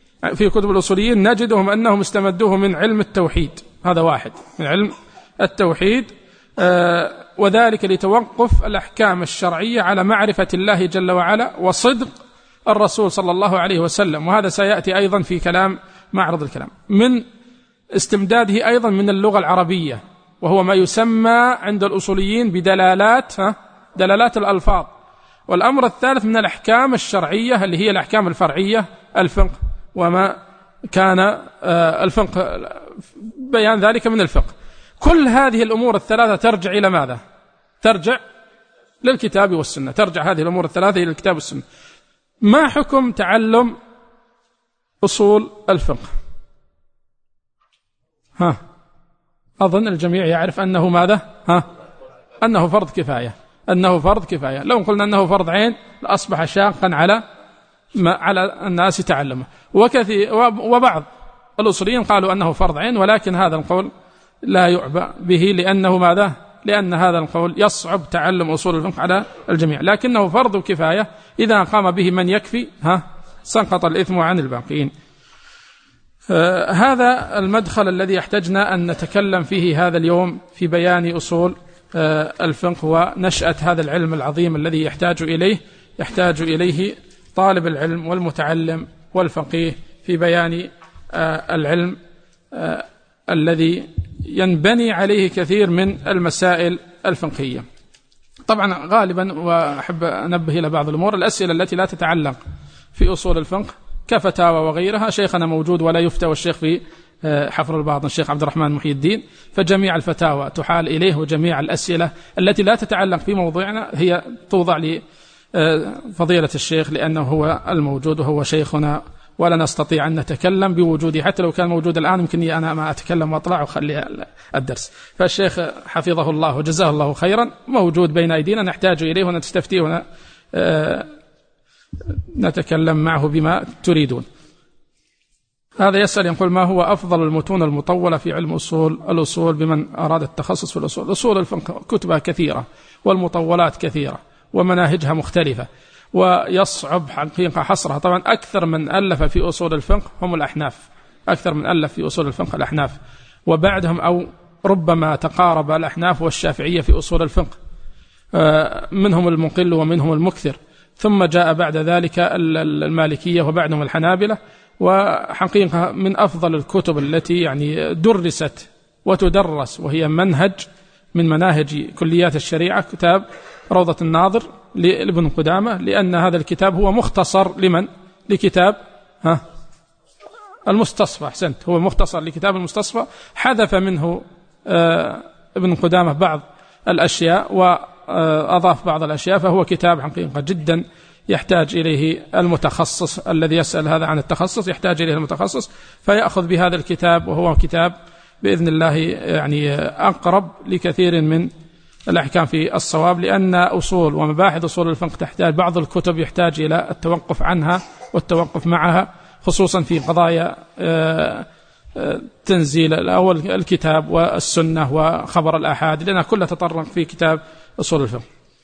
نجدهم أنهم استمدوه من علم التوحيد. هذا واحد، من علم التوحيد، وذلك لتوقف الأحكام الشرعية على معرفة الله جل وعلا وصدق الرسول صلى الله عليه وسلم. وهذا سيأتي أيضا في كلام معرض الكلام. من استمداده أيضا من اللغة العربية، وهو ما يسمى عند الأصوليين دلالات الألفاظ. والأمر الثالث من الأحكام الشرعية اللي هي الأحكام الفرعية، الفقه وما كان الفقه، بيان ذلك من الفقه. كل هذه الأمور الثلاثة ترجع إلى ماذا؟ ترجع للكتاب والسنة. ترجع هذه الأمور الثلاثة إلى الكتاب والسنة. ما حكم تعلم أصول الفقه؟ أظن الجميع يعرف أنه ماذا؟ أنه فرض كفاية. لو قلنا أنه فرض عين لأصبح شاقا على الناس تعلمه. وبعض الأصوليين قالوا أنه فرض عين، ولكن هذا القول لا يعبأ به، لأنه ماذا؟ لأن هذا القول يصعب تعلم أصول الفقه على الجميع، لكنه فرض كفاية. إذا قام به من يكفي سقط الإثم عن الباقين. هذا المدخل الذي احتجنا أن نتكلم فيه هذا اليوم في بيان أصول الفقه ونشأة هذا العلم العظيم الذي يحتاج إليه طالب العلم والمتعلم والفقيه في بيان العلم الذي ينبني عليه كثير من المسائل الفقهية. طبعا غالبا، وأحب أنبه إلى بعض الأمور، الأسئلة التي لا تتعلق في أصول الفقه كفتاوى وغيرها، شيخنا موجود ولا يفتى، والشيخ في حفر الباطن الشيخ عبد الرحمن محي الدين، فجميع الفتاوى تحال إليه، وجميع الأسئلة التي لا تتعلق في موضوعنا هي توضع لفضيلة الشيخ، لأنه هو الموجود وهو شيخنا، ولا نستطيع أن نتكلم بوجوده. حتى لو كان موجود الآن يمكن أنا ما أتكلم وأطلع وأخلي الدرس. فالشيخ حفظه الله وجزاه الله خيرا موجود بين أيدينا، نحتاج إليه ونستفتيه ونتكلم معه بما تريدون. هذا يسأل يقول: ما هو أفضل المتون المطولة في علم الأصول بمن أراد التخصص في الأصول؟ أصول الفقه كتبها كثيرة، والمطولات كثيرة، ومناهجها مختلفة، ويصعب حقيقة حصرها. طبعا أكثر من ألف في أصول الفقه هم الأحناف، الأحناف، وبعدهم أو ربما تقارب الأحناف والشافعية في أصول الفقه، منهم المقل ومنهم المكثر، ثم جاء بعد ذلك المالكية وبعدهم الحنابلة. وحقيقة من أفضل الكتب التي درست وتدرس وهي منهج من مناهج كليات الشريعة كتاب روضة الناظر لابن قدامة، لأن هذا الكتاب هو مختصر لكتاب المستصفى. أحسنت، هو مختصر لكتاب المستصفى، حذف منه ابن قدامة بعض الأشياء وأضاف بعض الأشياء، فهو كتاب حقيقة جدا يحتاج إليه المتخصص الذي يسأل هذا عن التخصص، يحتاج إليه المتخصص فيأخذ بهذا الكتاب، وهو كتاب بإذن الله أقرب لكثير من الأحكام في الصواب، لأن أصول ومباحث أصول الفقه تحتاج بعض الكتب يحتاج إلى التوقف عنها والتوقف معها، خصوصا في قضايا تنزيل الأول الكتاب والسنة وخبر الآحاد، لأنها كلها تطرق في كتاب أصول الفقه.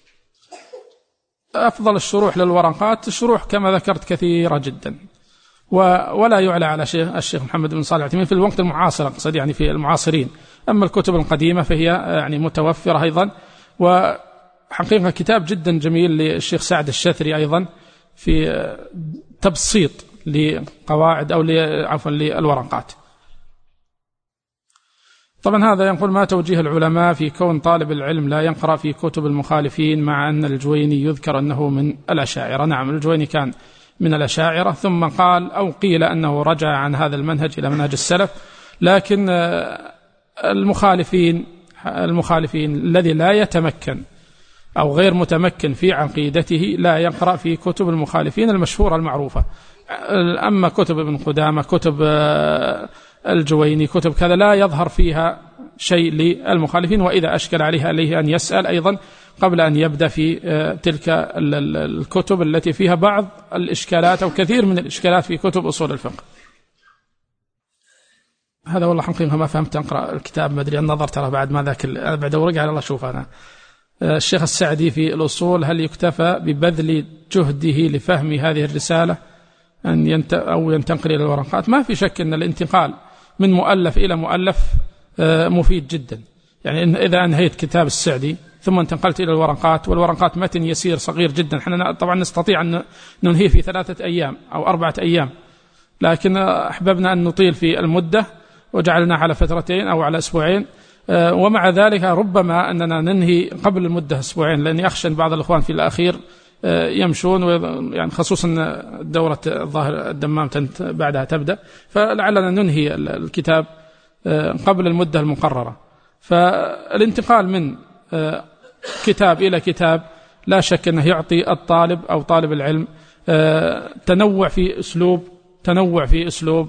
أفضل الشروح للورقات، الشروح كما ذكرت كثيرة جدا، ولا يعلى على الشيخ محمد بن صالح العثيمين في الوقت المعاصر، أقصد في المعاصرين. أما الكتب القديمة فهي متوفرة أيضا. وحقيقة كتاب جدا جميل للشيخ سعد الشثري أيضا في تبسيط لقواعد أو عفوا للورقات. طبعا هذا ينقل ما توجيه العلماء في كون طالب العلم لا يقرأ في كتب المخالفين، مع أن الجويني يذكر أنه من الأشاعرة. نعم، الجويني كان من الأشاعرة، ثم قال أو قيل أنه رجع عن هذا المنهج إلى منهج السلف. لكن المخالفين الذي لا يتمكن أو غير متمكن في عقيدته لا يقرأ في كتب المخالفين المشهورة المعروفة. أما كتب ابن قدامة، كتب الجويني، كتب كذا لا يظهر فيها شيء للمخالفين، وإذا أشكل عليه أن يسأل أيضا قبل أن يبدأ في تلك الكتب التي فيها بعض الإشكالات أو كثير من الإشكالات في كتب أصول الفقه. هذا والله حقيقة ما فهمت أقرأ الكتاب، ما أدري، النظر ترى بعد ما ذاك بعد ورقة على الله. شوف أنا الشيخ السعدي في الأصول، هل يكتفى ببذل جهده لفهم هذه الرسالة أو ينتقل إلى الورقات؟ ما في شك أن الانتقال من مؤلف إلى مؤلف مفيد جدا. يعني إذا أنهيت كتاب السعدي ثم انتقلت إلى الورقات، والورقات متن يسير صغير جدا، احنا طبعا نستطيع أن ننهيه في 3 أيام أو 4 أيام، لكن أحببنا أن نطيل في المدة وجعلنا على 2 أو على 2 أسبوع، ومع ذلك ربما أننا ننهي قبل المدة 2 أسبوع، لأني أخشى بعض الأخوان في الأخير يمشون، يعني خصوصا دورة الظاهر الدمام بعدها تبدأ، فلعلنا ننهي الكتاب قبل المدة المقررة. فالانتقال من كتاب إلى كتاب لا شك أنه يعطي الطالب أو طالب العلم تنوع في أسلوب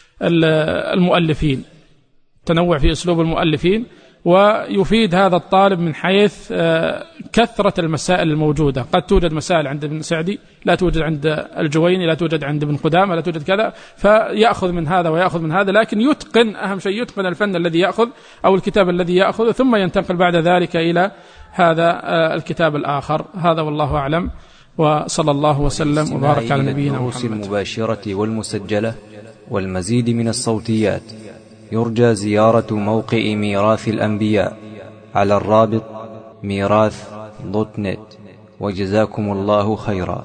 المؤلفين، ويفيد هذا الطالب من حيث كثرة المسائل الموجودة. قد توجد مسائل عند ابن سعدي لا توجد عند الجويني، لا توجد عند ابن قدامة، لا توجد كذا، فيأخذ من هذا ويأخذ من هذا، لكن يتقن، أهم شيء يتقن الفن الذي يأخذ أو الكتاب الذي يأخذ، ثم ينتقل بعد ذلك إلى هذا الكتاب الآخر. هذا والله أعلم، وصلى الله وسلم وبارك على نبينا محمد. المباشرة والمسجلة والمزيد من الصوتيات يرجى زيارة موقع ميراث الأنبياء على الرابط ميراث.net، وجزاكم الله خيرا.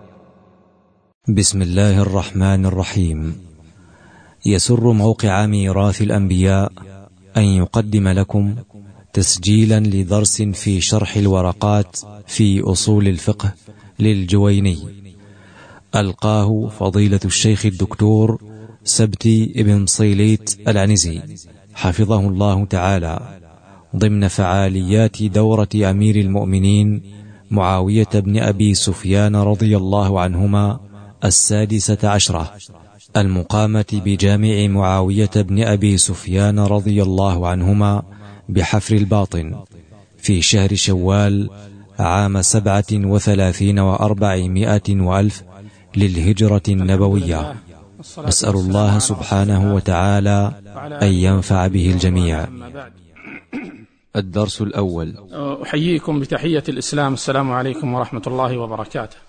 بسم الله الرحمن الرحيم. يسر موقع ميراث الأنبياء أن يقدم لكم تسجيلا لدرس في شرح الورقات في أصول الفقه للجويني، ألقاه فضيلة الشيخ الدكتور سبتي ابن صيليت العنزي حفظه الله تعالى، ضمن فعاليات دورة أمير المؤمنين معاوية بن أبي سفيان رضي الله عنهما 16 المقامة بجامع معاوية بن أبي سفيان رضي الله عنهما بحفر الباطن في شهر شوال عام 37 و400 وألف للهجرة النبوية. نسأل الله سبحانه وتعالى أن ينفع به الجميع. الدرس الأول. أحييكم بتحية الإسلام، السلام عليكم ورحمة الله وبركاته.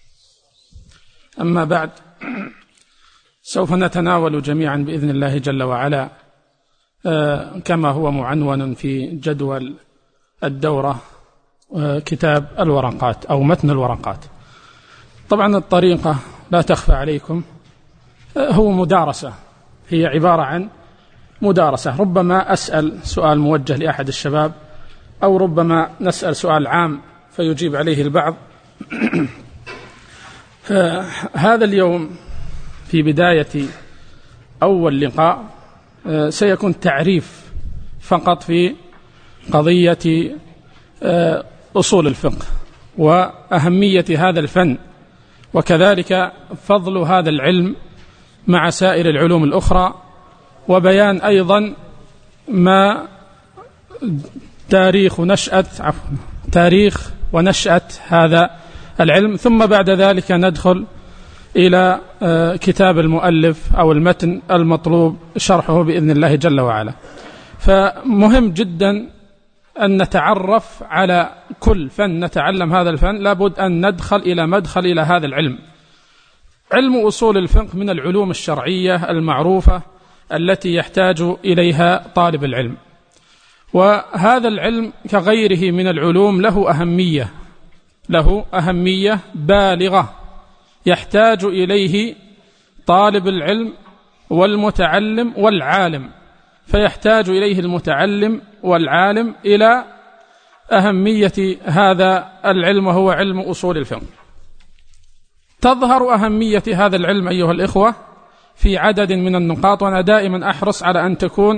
أما بعد، سوف نتناول جميعا بإذن الله جل وعلا كما هو معنون في جدول الدورة كتاب الورقات أو متن الورقات. طبعا الطريقة لا تخفى عليكم، هو مدارسة، هي عبارة عن مدارسة. ربما أسأل سؤال موجه لأحد الشباب، أو ربما نسأل سؤال عام فيجيب عليه البعض. هذا اليوم في بداية أول لقاء سيكون تعريف فقط في قضية أصول الفقه وأهمية هذا الفن، وكذلك فضل هذا العلم مع سائر العلوم الأخرى، وبيان أيضا ما تاريخ ونشأة هذا العلم. ثم بعد ذلك ندخل إلى كتاب المؤلف أو المتن المطلوب شرحه بإذن الله جل وعلا. فمهم جدا أن نتعرف على كل فن، نتعلم هذا الفن، لابد أن ندخل إلى هذا العلم. علم أصول الفقه من العلوم الشرعية المعروفة التي يحتاج إليها طالب العلم، وهذا العلم كغيره من العلوم له أهمية بالغة يحتاج إليه طالب العلم والمتعلم والعالم، فيحتاج إليه المتعلم والعالم إلى أهمية هذا العلم، وهو علم أصول الفقه. تظهر أهمية هذا العلم أيها الإخوة في عدد من النقاط، وأنا دائما أحرص على أن تكون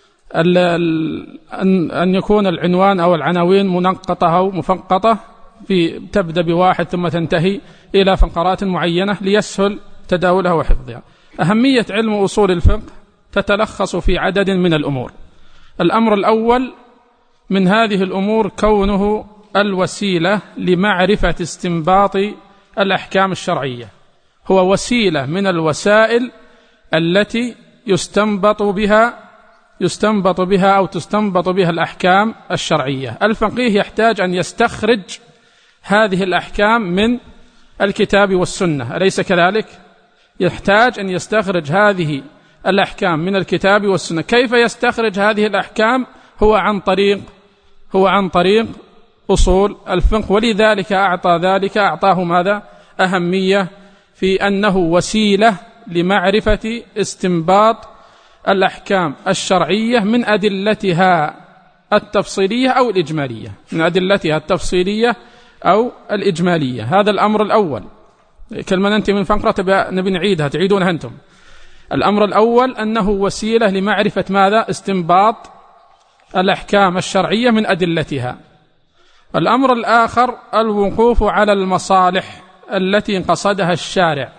أن يكون العنوان أو العناوين منقطة أو مفقطة، تبدأ بواحد ثم تنتهي إلى فقرات معينة ليسهل تداولها وحفظها. أهمية علم أصول الفقه تتلخص في عدد من الأمور. الأمر الأول من هذه الأمور كونه الوسيلة لمعرفة استنباط الأحكام الشرعية، هو وسيلة من الوسائل التي يستنبط بها أو تستنبط بها الأحكام الشرعية. الفقيه يحتاج أن يستخرج هذه الأحكام من الكتاب والسنة، أليس كذلك؟ يحتاج أن يستخرج هذه الأحكام من الكتاب والسنة. كيف يستخرج هذه الأحكام؟ هو عن طريق أصول الفقه، ولذلك أعطاه ماذا؟ أهمية في أنه وسيلة لمعرفة استنباط الأحكام الشرعية من أدلتها التفصيلية أو الإجمالية، هذا الأمر الأول. كلمة أنت من فقرة نبي نعيدها، تعيدونها أنتم. الأمر الأول أنه وسيلة لمعرفة ماذا؟ استنباط الأحكام الشرعية من أدلتها. الأمر الآخر الوقوف على المصالح التي قصدها الشارع.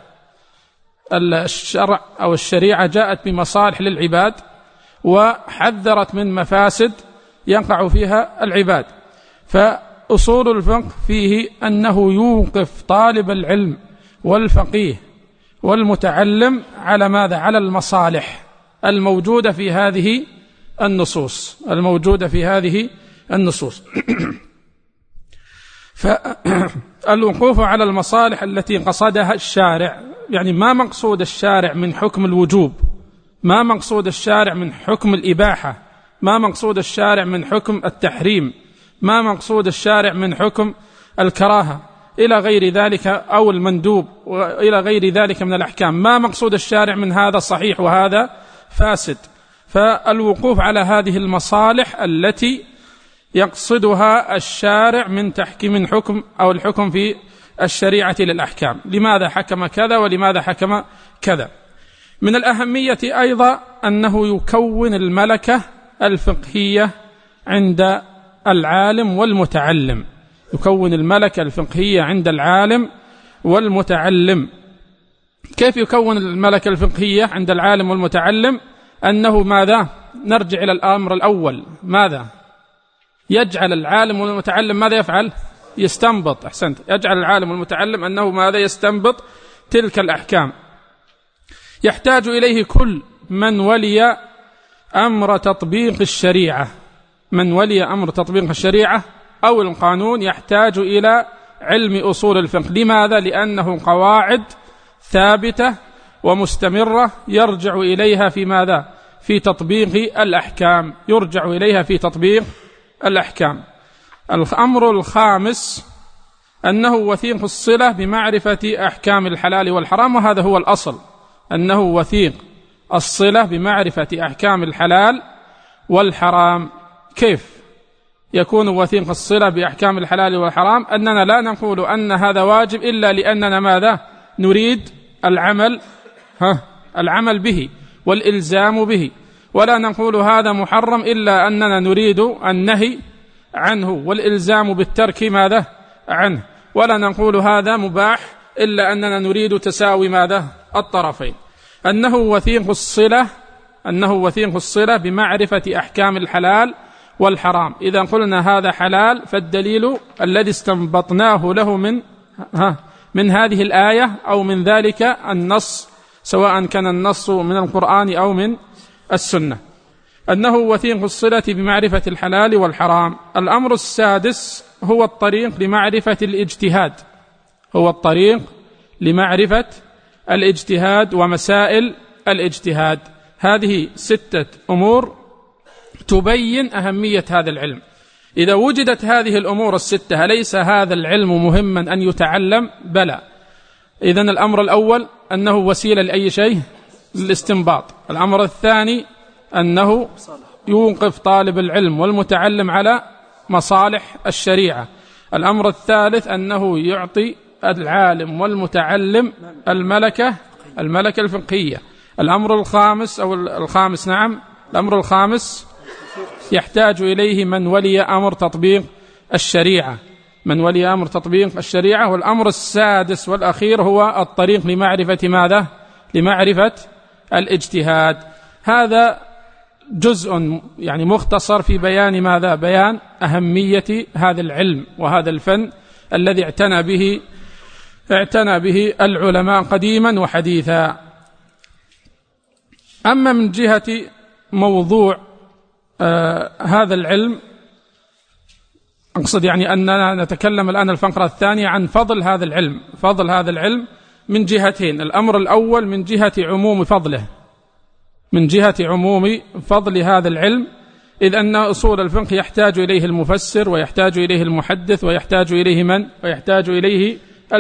الشرع أو الشريعة جاءت بمصالح للعباد وحذرت من مفاسد يقع فيها العباد، فأصول الفقه فيه أنه يوقف طالب العلم والفقيه والمتعلم على ماذا؟ على المصالح الموجودة في هذه النصوص فالوقوف على المصالح التي قصدها الشارع، يعني ما مقصود الشارع من حكم الوجوب، ما مقصود الشارع من حكم الإباحة، ما مقصود الشارع من حكم التحريم، ما مقصود الشارع من حكم الكراهة إلى غير ذلك أو المندوب وإلى غير ذلك من الأحكام، ما مقصود الشارع من هذا صحيح وهذا فاسد. فالوقوف على هذه المصالح التي يقصدها الشارع من حكم أو الحكم في الشريعة للأحكام، لماذا حكم كذا ولماذا حكم كذا. من الأهمية أيضا أنه يكون الملكة الفقهية عند العالم والمتعلم، يكون الملكة الفقهية عند العالم والمتعلم. كيف يكون الملكة الفقهية عند العالم والمتعلم؟ أنه ماذا؟ نرجع إلى الأمر الأول، ماذا؟ يجعل العالم والمتعلم ماذا يفعل؟ يستنبط. أحسنت. يجعل العالم والمتعلم أنه ماذا؟ يستنبط تلك الأحكام. يحتاج إليه كل من ولي أمر تطبيق الشريعة، من ولي أمر تطبيق الشريعة أو القانون يحتاج إلى علم أصول الفقه. لماذا؟ لأنه قواعد ثابتة ومستمرة يرجع إليها في ماذا؟ في تطبيق الأحكام، يرجع إليها في تطبيق الأحكام. الأمر الخامس أنه وثيق الصلة بمعرفة أحكام الحلال والحرام، وهذا هو الأصل، أنه وثيق الصلة بمعرفة أحكام الحلال والحرام. كيف يكون وثيق الصلة بأحكام الحلال والحرام؟ أننا لا نقول أن هذا واجب إلا لأننا ماذا؟ نريد العمل به والإلزام به، ولا نقول هذا محرم إلا أننا نريد النهي عنه والإلزام بالترك ماذا؟ عنه، ولا نقول هذا مباح إلا أننا نريد تساوي ماذا؟ الطرفين. أنه وثيق الصلة بمعرفة أحكام الحلال والحرام. إذا قلنا هذا حلال فالدليل الذي استنبطناه له من هذه الآية أو من ذلك النص، سواء كان النص من القرآن أو من السنة. أنه وثيق الصلة بمعرفة الحلال والحرام. الأمر السادس هو الطريق لمعرفة الاجتهاد، هو الطريق لمعرفة الاجتهاد ومسائل الاجتهاد. هذه 6 أمور تبين أهمية هذا العلم. إذا وجدت هذه الأمور 6 أليس هذا العلم مهما أن يتعلم؟ بلى. إذن الأمر الأول أنه وسيلة لأي شيء؟ للاستنباط. الأمر الثاني أنه يوقف طالب العلم والمتعلم على مصالح الشريعة. الأمر الثالث أنه يعطي العالم والمتعلم الملكة الفقهية. الأمر الخامس الأمر الخامس يحتاج إليه من ولي أمر تطبيق الشريعة. والأمر السادس والأخير هو الطريق لمعرفة ماذا؟ لمعرفة الاجتهاد. هذا جزء يعني مختصر في بيان ماذا؟ بيان أهمية هذا العلم وهذا الفن الذي اعتنى به العلماء قديما وحديثا. أما من جهة موضوع هذا العلم، أقصد يعني أننا نتكلم الآن الفقرة الثانية عن فضل هذا العلم من جهتين. الأمر الأول من جهة عموم فضل هذا العلم، إذ أن أصول الفقه يحتاج إليه المفسر ويحتاج إليه المحدث ويحتاج إليه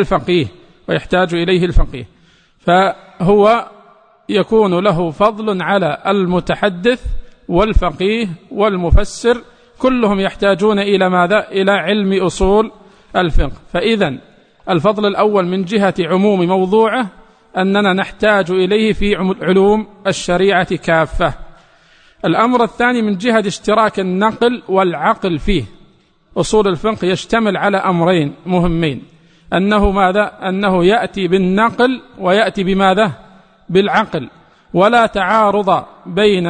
الفقيه، فهو يكون له فضل على المتحدث والفقيه والمفسر، كلهم يحتاجون إلى ماذا؟ إلى علم أصول الفقه. فإذا الفضل الأول من جهة عموم موضوعه أننا نحتاج إليه في علوم الشريعة كافة. الأمر الثاني من جهة اشتراك النقل والعقل فيه. أصول الفقه يشتمل على أمرين مهمين، أنه يأتي بالنقل ويأتي بماذا؟ بالعقل، ولا تعارض بين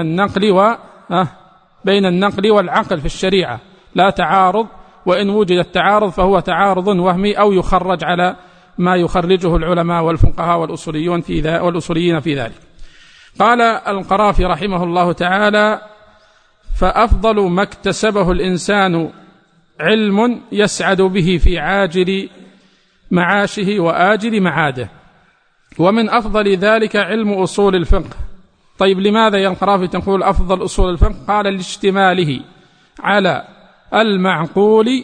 النقل والعقل في الشريعة، لا تعارض، وإن وجد التعارض فهو تعارض وهمي أو يخرج على ما يخرجه العلماء والفقهاء والأصوليين في ذلك. قال القرافي رحمه الله تعالى: فأفضل ما اكتسبه الإنسان علم يسعد به في عاجل معاشه وآجل معاده، ومن أفضل ذلك علم أصول الفقه. طيب لماذا يا القرافي تقول أفضل أصول الفقه؟ قال: لاشتماله على المعقول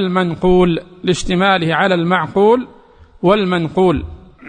والمنقول،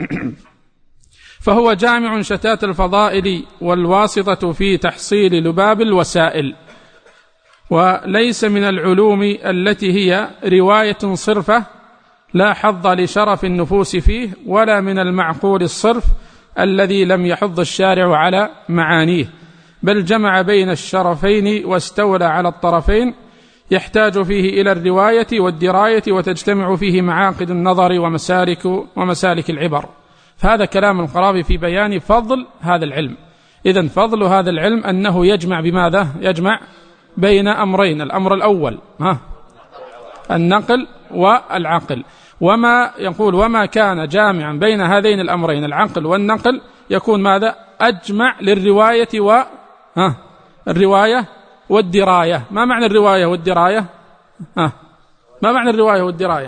فهو جامع شتات الفضائل والواسطة في تحصيل لباب الوسائل، وليس من العلوم التي هي رواية صرفة لا حظ لشرف النفوس فيه، ولا من المعقول الصرف الذي لم يحض الشارع على معانيه، بل جمع بين الشرفين واستولى على الطرفين، يحتاج فيه إلى الرواية والدراية، وتجتمع فيه معاقد النظر ومسالك العبر. فهذا كلام القرافي في بيان فضل هذا العلم. إذن فضل هذا العلم أنه يجمع بماذا؟ يجمع بين أمرين. الأمر الأول النقل والعقل، وما كان جامعا بين هذين الأمرين العقل والنقل يكون ماذا؟ أجمع للرواية الرواية والدراية. ما معنى الرواية والدراية؟ ما معنى الرواية والدراية؟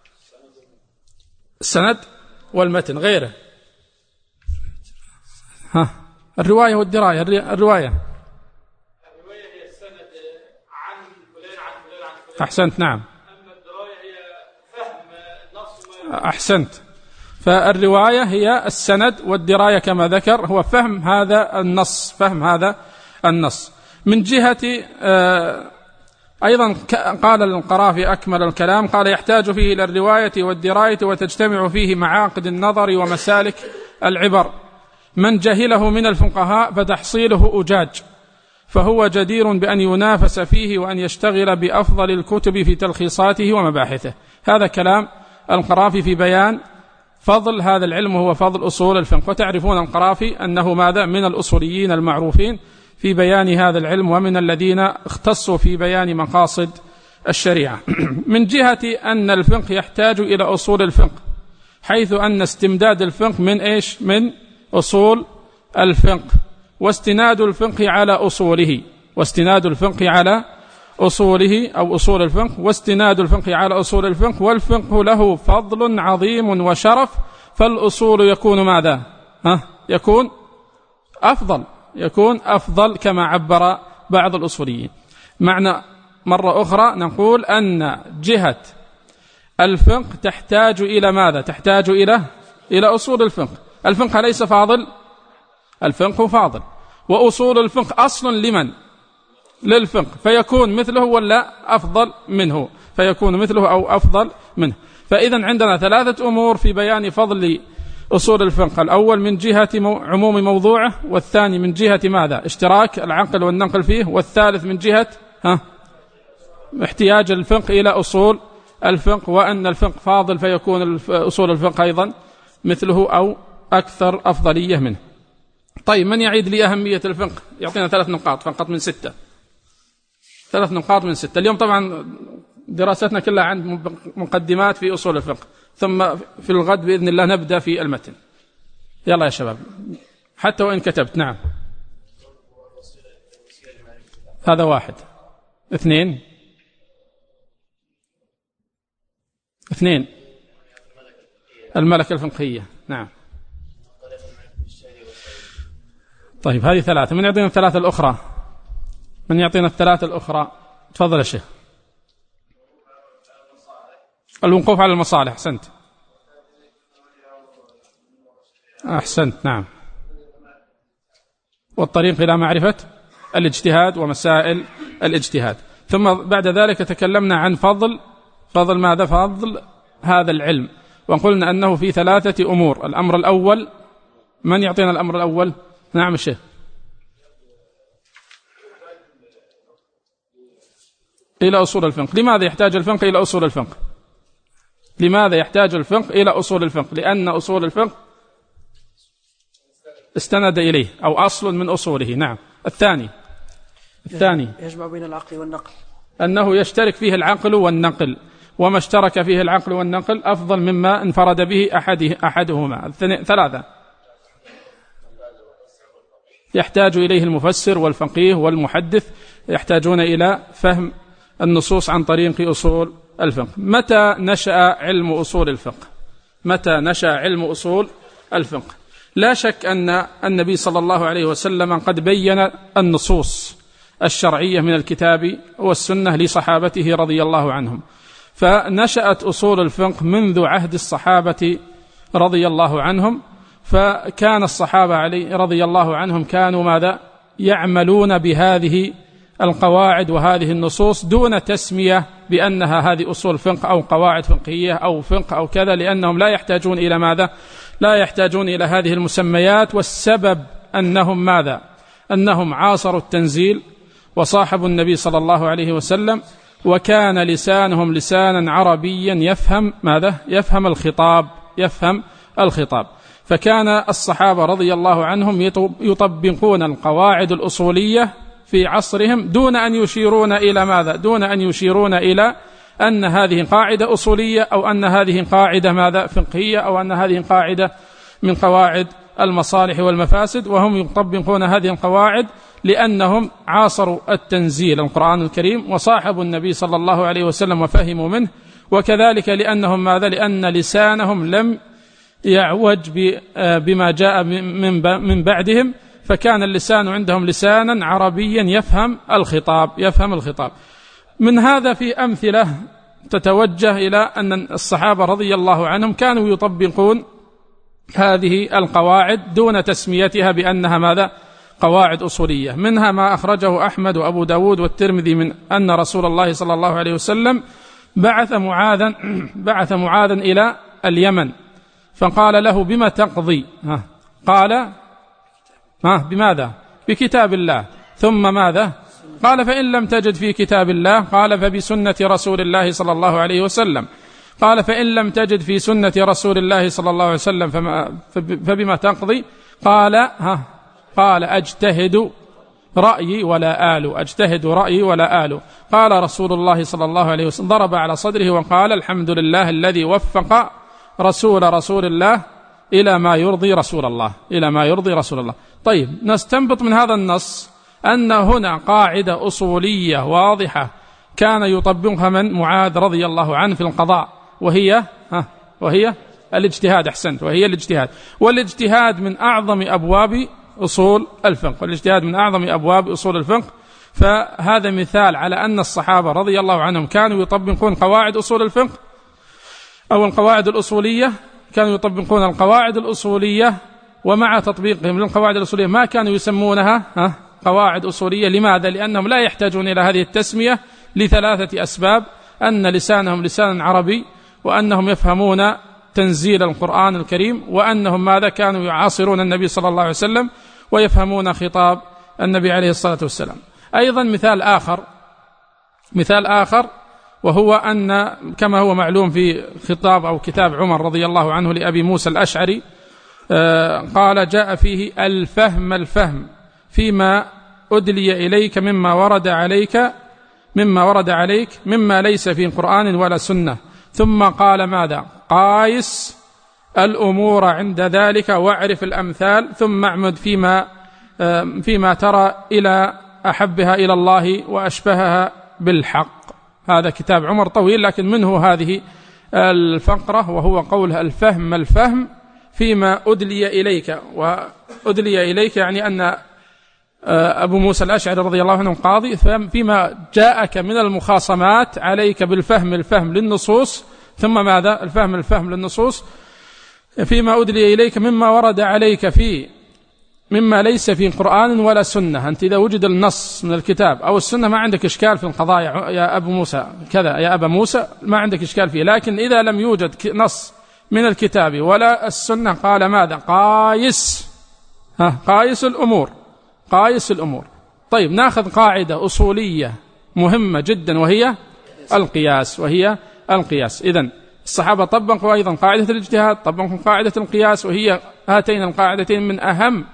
السند والمتن، غيره. الرواية والدراية. الرواية هي السند عن فلان. أحسنت، نعم. أما الدراية هي فهم نص. أحسنت. فالرواية هي السند، والدراية كما ذكر هو فهم هذا النص. من جهة أيضا قال القرافي أكمل الكلام، قال: يحتاج فيه إلى الرواية والدراية، وتجتمع فيه معاقد النظر ومسالك العبر. من جهله من الفقهاء فتحصيله أجاج، فهو جدير بأن ينافس فيه وأن يشتغل بأفضل الكتب في تلخيصاته ومباحثه. هذا كلام القرافي في بيان فضل هذا العلم، وهو فضل أصول الفقه. وتعرفون القرافي أنه ماذا؟ من الأصوليين المعروفين في بيان هذا العلم، ومن الذين اختصوا في بيان مقاصد الشريعة. من جهة أن الفقه يحتاج إلى أصول الفقه، حيث أن استمداد الفقه من أصول الفقه، واستناد الفقه على أصوله، أو أصول الفقه، واستناد الفقه على أصول الفقه. والفقه له فضل عظيم وشرف، فالأصول يكون ماذا؟ يكون أفضل كما عبر بعض الأصوليين. معنى مرة أخرى نقول أن جهة الفقه تحتاج إلى ماذا؟ تحتاج إلى أصول الفقه. الفقه ليس فاضل، الفقه فاضل، وأصول الفقه أصل لمن؟ للفقه، فيكون مثله ولا أفضل منه؟ فيكون مثله أو أفضل منه. فإذا عندنا ثلاثة أمور في بيان فضل أصول الفقه: الأول من جهة عموم موضوعه، والثاني من جهة ماذا؟ اشتراك العقل والنقل فيه، والثالث من جهة احتياج الفقه إلى أصول الفقه، وأن الفقه فاضل فيكون أصول الفقه أيضا مثله أو أكثر أفضلية منه. طيب، من يعيد لي أهمية الفقه؟ يعطينا 3 نقاط فقط من 6. 3 نقاط من 6. اليوم طبعا دراستنا كلها عن مقدمات في أصول الفقه، ثم في الغد بإذن الله نبدأ في المتن. يلا يا شباب، حتى وإن كتبت. نعم، هذا 1. 2 الملكة الفقهية. نعم. طيب، هذه 3. من يعطينا 3 الأخرى؟ من يعطينا 3 الأخرى؟ تفضل يا شيخ. الوقوف على المصالح. أحسنت، أحسنت. نعم. والطريق إلى معرفة الاجتهاد ومسائل الاجتهاد. ثم بعد ذلك تكلمنا عن فضل ماذا؟ فضل هذا العلم، وقلنا أنه في 3 أمور. الأمر الأول، من يعطينا الأمر الأول؟ نعم الشيخ. إلى أصول الفقه. لماذا يحتاج الفقه إلى أصول الفقه؟ لماذا يحتاج الفقه إلى أصول الفقه؟ لأن أصول الفقه استند إليه أو أصل من أصوله. نعم. الثاني يجمع بين العقل والنقل، أنه يشترك فيه العقل والنقل، وما اشترك فيه العقل والنقل أفضل مما انفرد به أحدهما. 3 يحتاج إليه المفسر والفقيه والمحدث، يحتاجون إلى فهم النصوص عن طريق أصول الفقه. متى نشأ علم أصول الفقه؟ متى نشأ علم أصول الفقه؟ لا شك أن النبي صلى الله عليه وسلم قد بين النصوص الشرعية من الكتاب والسنة لصحابته رضي الله عنهم، فنشأت أصول الفقه منذ عهد الصحابة رضي الله عنهم. فكان الصحابة رضي الله عنهم كانوا ماذا؟ يعملون بهذه القواعد وهذه النصوص دون تسمية بأنها هذه أصول فقه أو قواعد فقهية أو فقه أو كذا، لأنهم لا يحتاجون إلى ماذا؟ لا يحتاجون إلى هذه المسميات. والسبب أنهم ماذا؟ أنهم عاصروا التنزيل وصاحبوا النبي صلى الله عليه وسلم، وكان لسانهم لسانا عربيا يفهم ماذا؟ يفهم الخطاب. فكان الصحابة رضي الله عنهم يطبقون القواعد الأصولية في عصرهم دون أن يشيرون إلى ماذا؟ دون أن يشيرون إلى أن هذه قاعدة أصولية أو أن هذه قاعدة ماذا؟ فقهية، أو أن هذه قاعدة من قواعد المصالح والمفاسد. وهم يطبقون هذه القواعد لأنهم عاصروا التنزيل القرآن الكريم وصاحبوا النبي صلى الله عليه وسلم وفهموا منه، وكذلك لأنهم ماذا؟ لأن لسانهم لم يعوج بما جاء من بعدهم، فكان اللسان عندهم لسانا عربيا يفهم الخطاب. من هذا في أمثلة تتوجه إلى أن الصحابة رضي الله عنهم كانوا يطبقون هذه القواعد دون تسميتها بأنها ماذا؟ قواعد أصولية. منها ما أخرجه أحمد وأبو داود والترمذي من أن رسول الله صلى الله عليه وسلم بعث معاذا إلى اليمن، فقال له: بما تقضي؟ قال: بماذا؟ بكتاب الله. ثم ماذا؟ قال: فإن لم تجد في كتاب الله؟ قال: فبسنة رسول الله صلى الله عليه وسلم. قال: فإن لم تجد في سنة رسول الله صلى الله عليه وسلم فبما تقضي؟ قال: أجتهد رأيي ولا آل. قال رسول الله صلى الله عليه وسلم، ضرب على صدره وقال: الحمد لله الذي وفق رسول الله إلى ما يرضي رسول الله. طيب، نستنبط من هذا النص أن هنا قاعدة أصولية واضحة كان يطبقها من؟ معاذ رضي الله عنه في القضاء، وهي الاجتهاد. أحسنت، وهي الاجتهاد. والاجتهاد من أعظم أبواب أصول الفقه. فهذا مثال على أن الصحابة رضي الله عنهم كانوا يطبقون قواعد أصول الفقه أو القواعد الأصولية، كانوا يطبقون القواعد الأصولية ومع تطبيقهم للقواعد الأصولية ما كانوا يسمونها قواعد أصولية. لماذا؟ لأنهم لا يحتاجون إلى هذه التسمية لثلاثة أسباب: أن لسانهم لسان عربي، وأنهم يفهمون تنزيل القرآن الكريم، وأنهم ماذا كانوا يعاصرون النبي صلى الله عليه وسلم ويفهمون خطاب النبي عليه الصلاة والسلام. أيضا مثال آخر وهو أن كما هو معلوم في خطاب أو كتاب عمر رضي الله عنه لأبي موسى الأشعري، قال: جاء فيه الفهم فيما أدلي إليك مما ورد عليك مما ليس في قرآن ولا سنة. ثم قال ماذا؟ قايس الأمور عند ذلك واعرف الأمثال، ثم اعمد فيما ترى إلى أحبها إلى الله وأشبهها بالحق. هذا كتاب عمر طويل، لكن منه هذه الفقرة، وهو قولها: الفهم فيما أدلي إليك. وأدلي إليك يعني أن أبو موسى الأشعري رضي الله عنه قاضي، فيما جاءك من المخاصمات عليك الفهم للنصوص. ثم ماذا؟ الفهم للنصوص فيما أدلي إليك مما ورد عليك مما ليس في قرآن ولا سنة. أنت إذا وجد النص من الكتاب أو السنة ما عندك إشكال في القضايا يا أبو موسى كذا، يا أبا موسى ما عندك إشكال فيه. لكن إذا لم يوجد نص من الكتاب ولا السنة، قال ماذا؟ قايس الأمور. طيب، ناخذ قاعدة أصولية مهمة جدا وهي القياس. إذن الصحابة طبقوا أيضا قاعدة الاجتهاد، طبقوا قاعدة القياس، وهي هاتين القاعدتين من أهم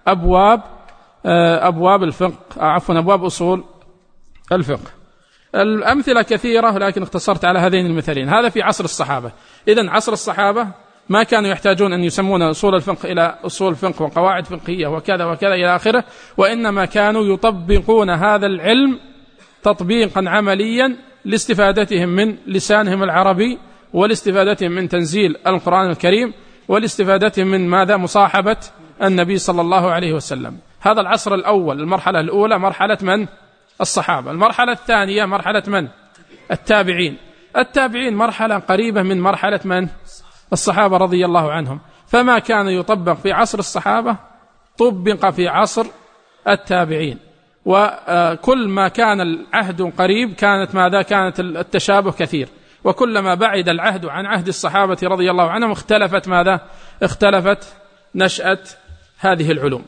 أبواب الفقه، أبواب أصول الفقه. الأمثلة كثيرة، لكن اختصرت على هذين المثالين. هذا في عصر الصحابة. إذن عصر الصحابة ما كانوا يحتاجون أن يسمون أصول الفقه إلى أصول فقه وقواعد فقهية وكذا وكذا إلى آخره، وإنما كانوا يطبقون هذا العلم تطبيقا عمليا لاستفادتهم من لسانهم العربي، ولاستفادتهم من تنزيل القرآن الكريم، ولاستفادتهم من ماذا؟ مصاحبة النبي صلى الله عليه وسلم. هذا العصر الأول. المرحلة الأولى مرحلة من؟ الصحابة. المرحلة الثانية مرحلة من؟ التابعين مرحلة قريبة من مرحلة من؟ الصحابة رضي الله عنهم. فما كان يطبق في عصر الصحابة طبق في عصر التابعين، وكل ما كان العهد قريب كانت التشابه كثير، وكلما بعد العهد عن عهد الصحابة رضي الله عنهم اختلفت نشأة هذه العلوم.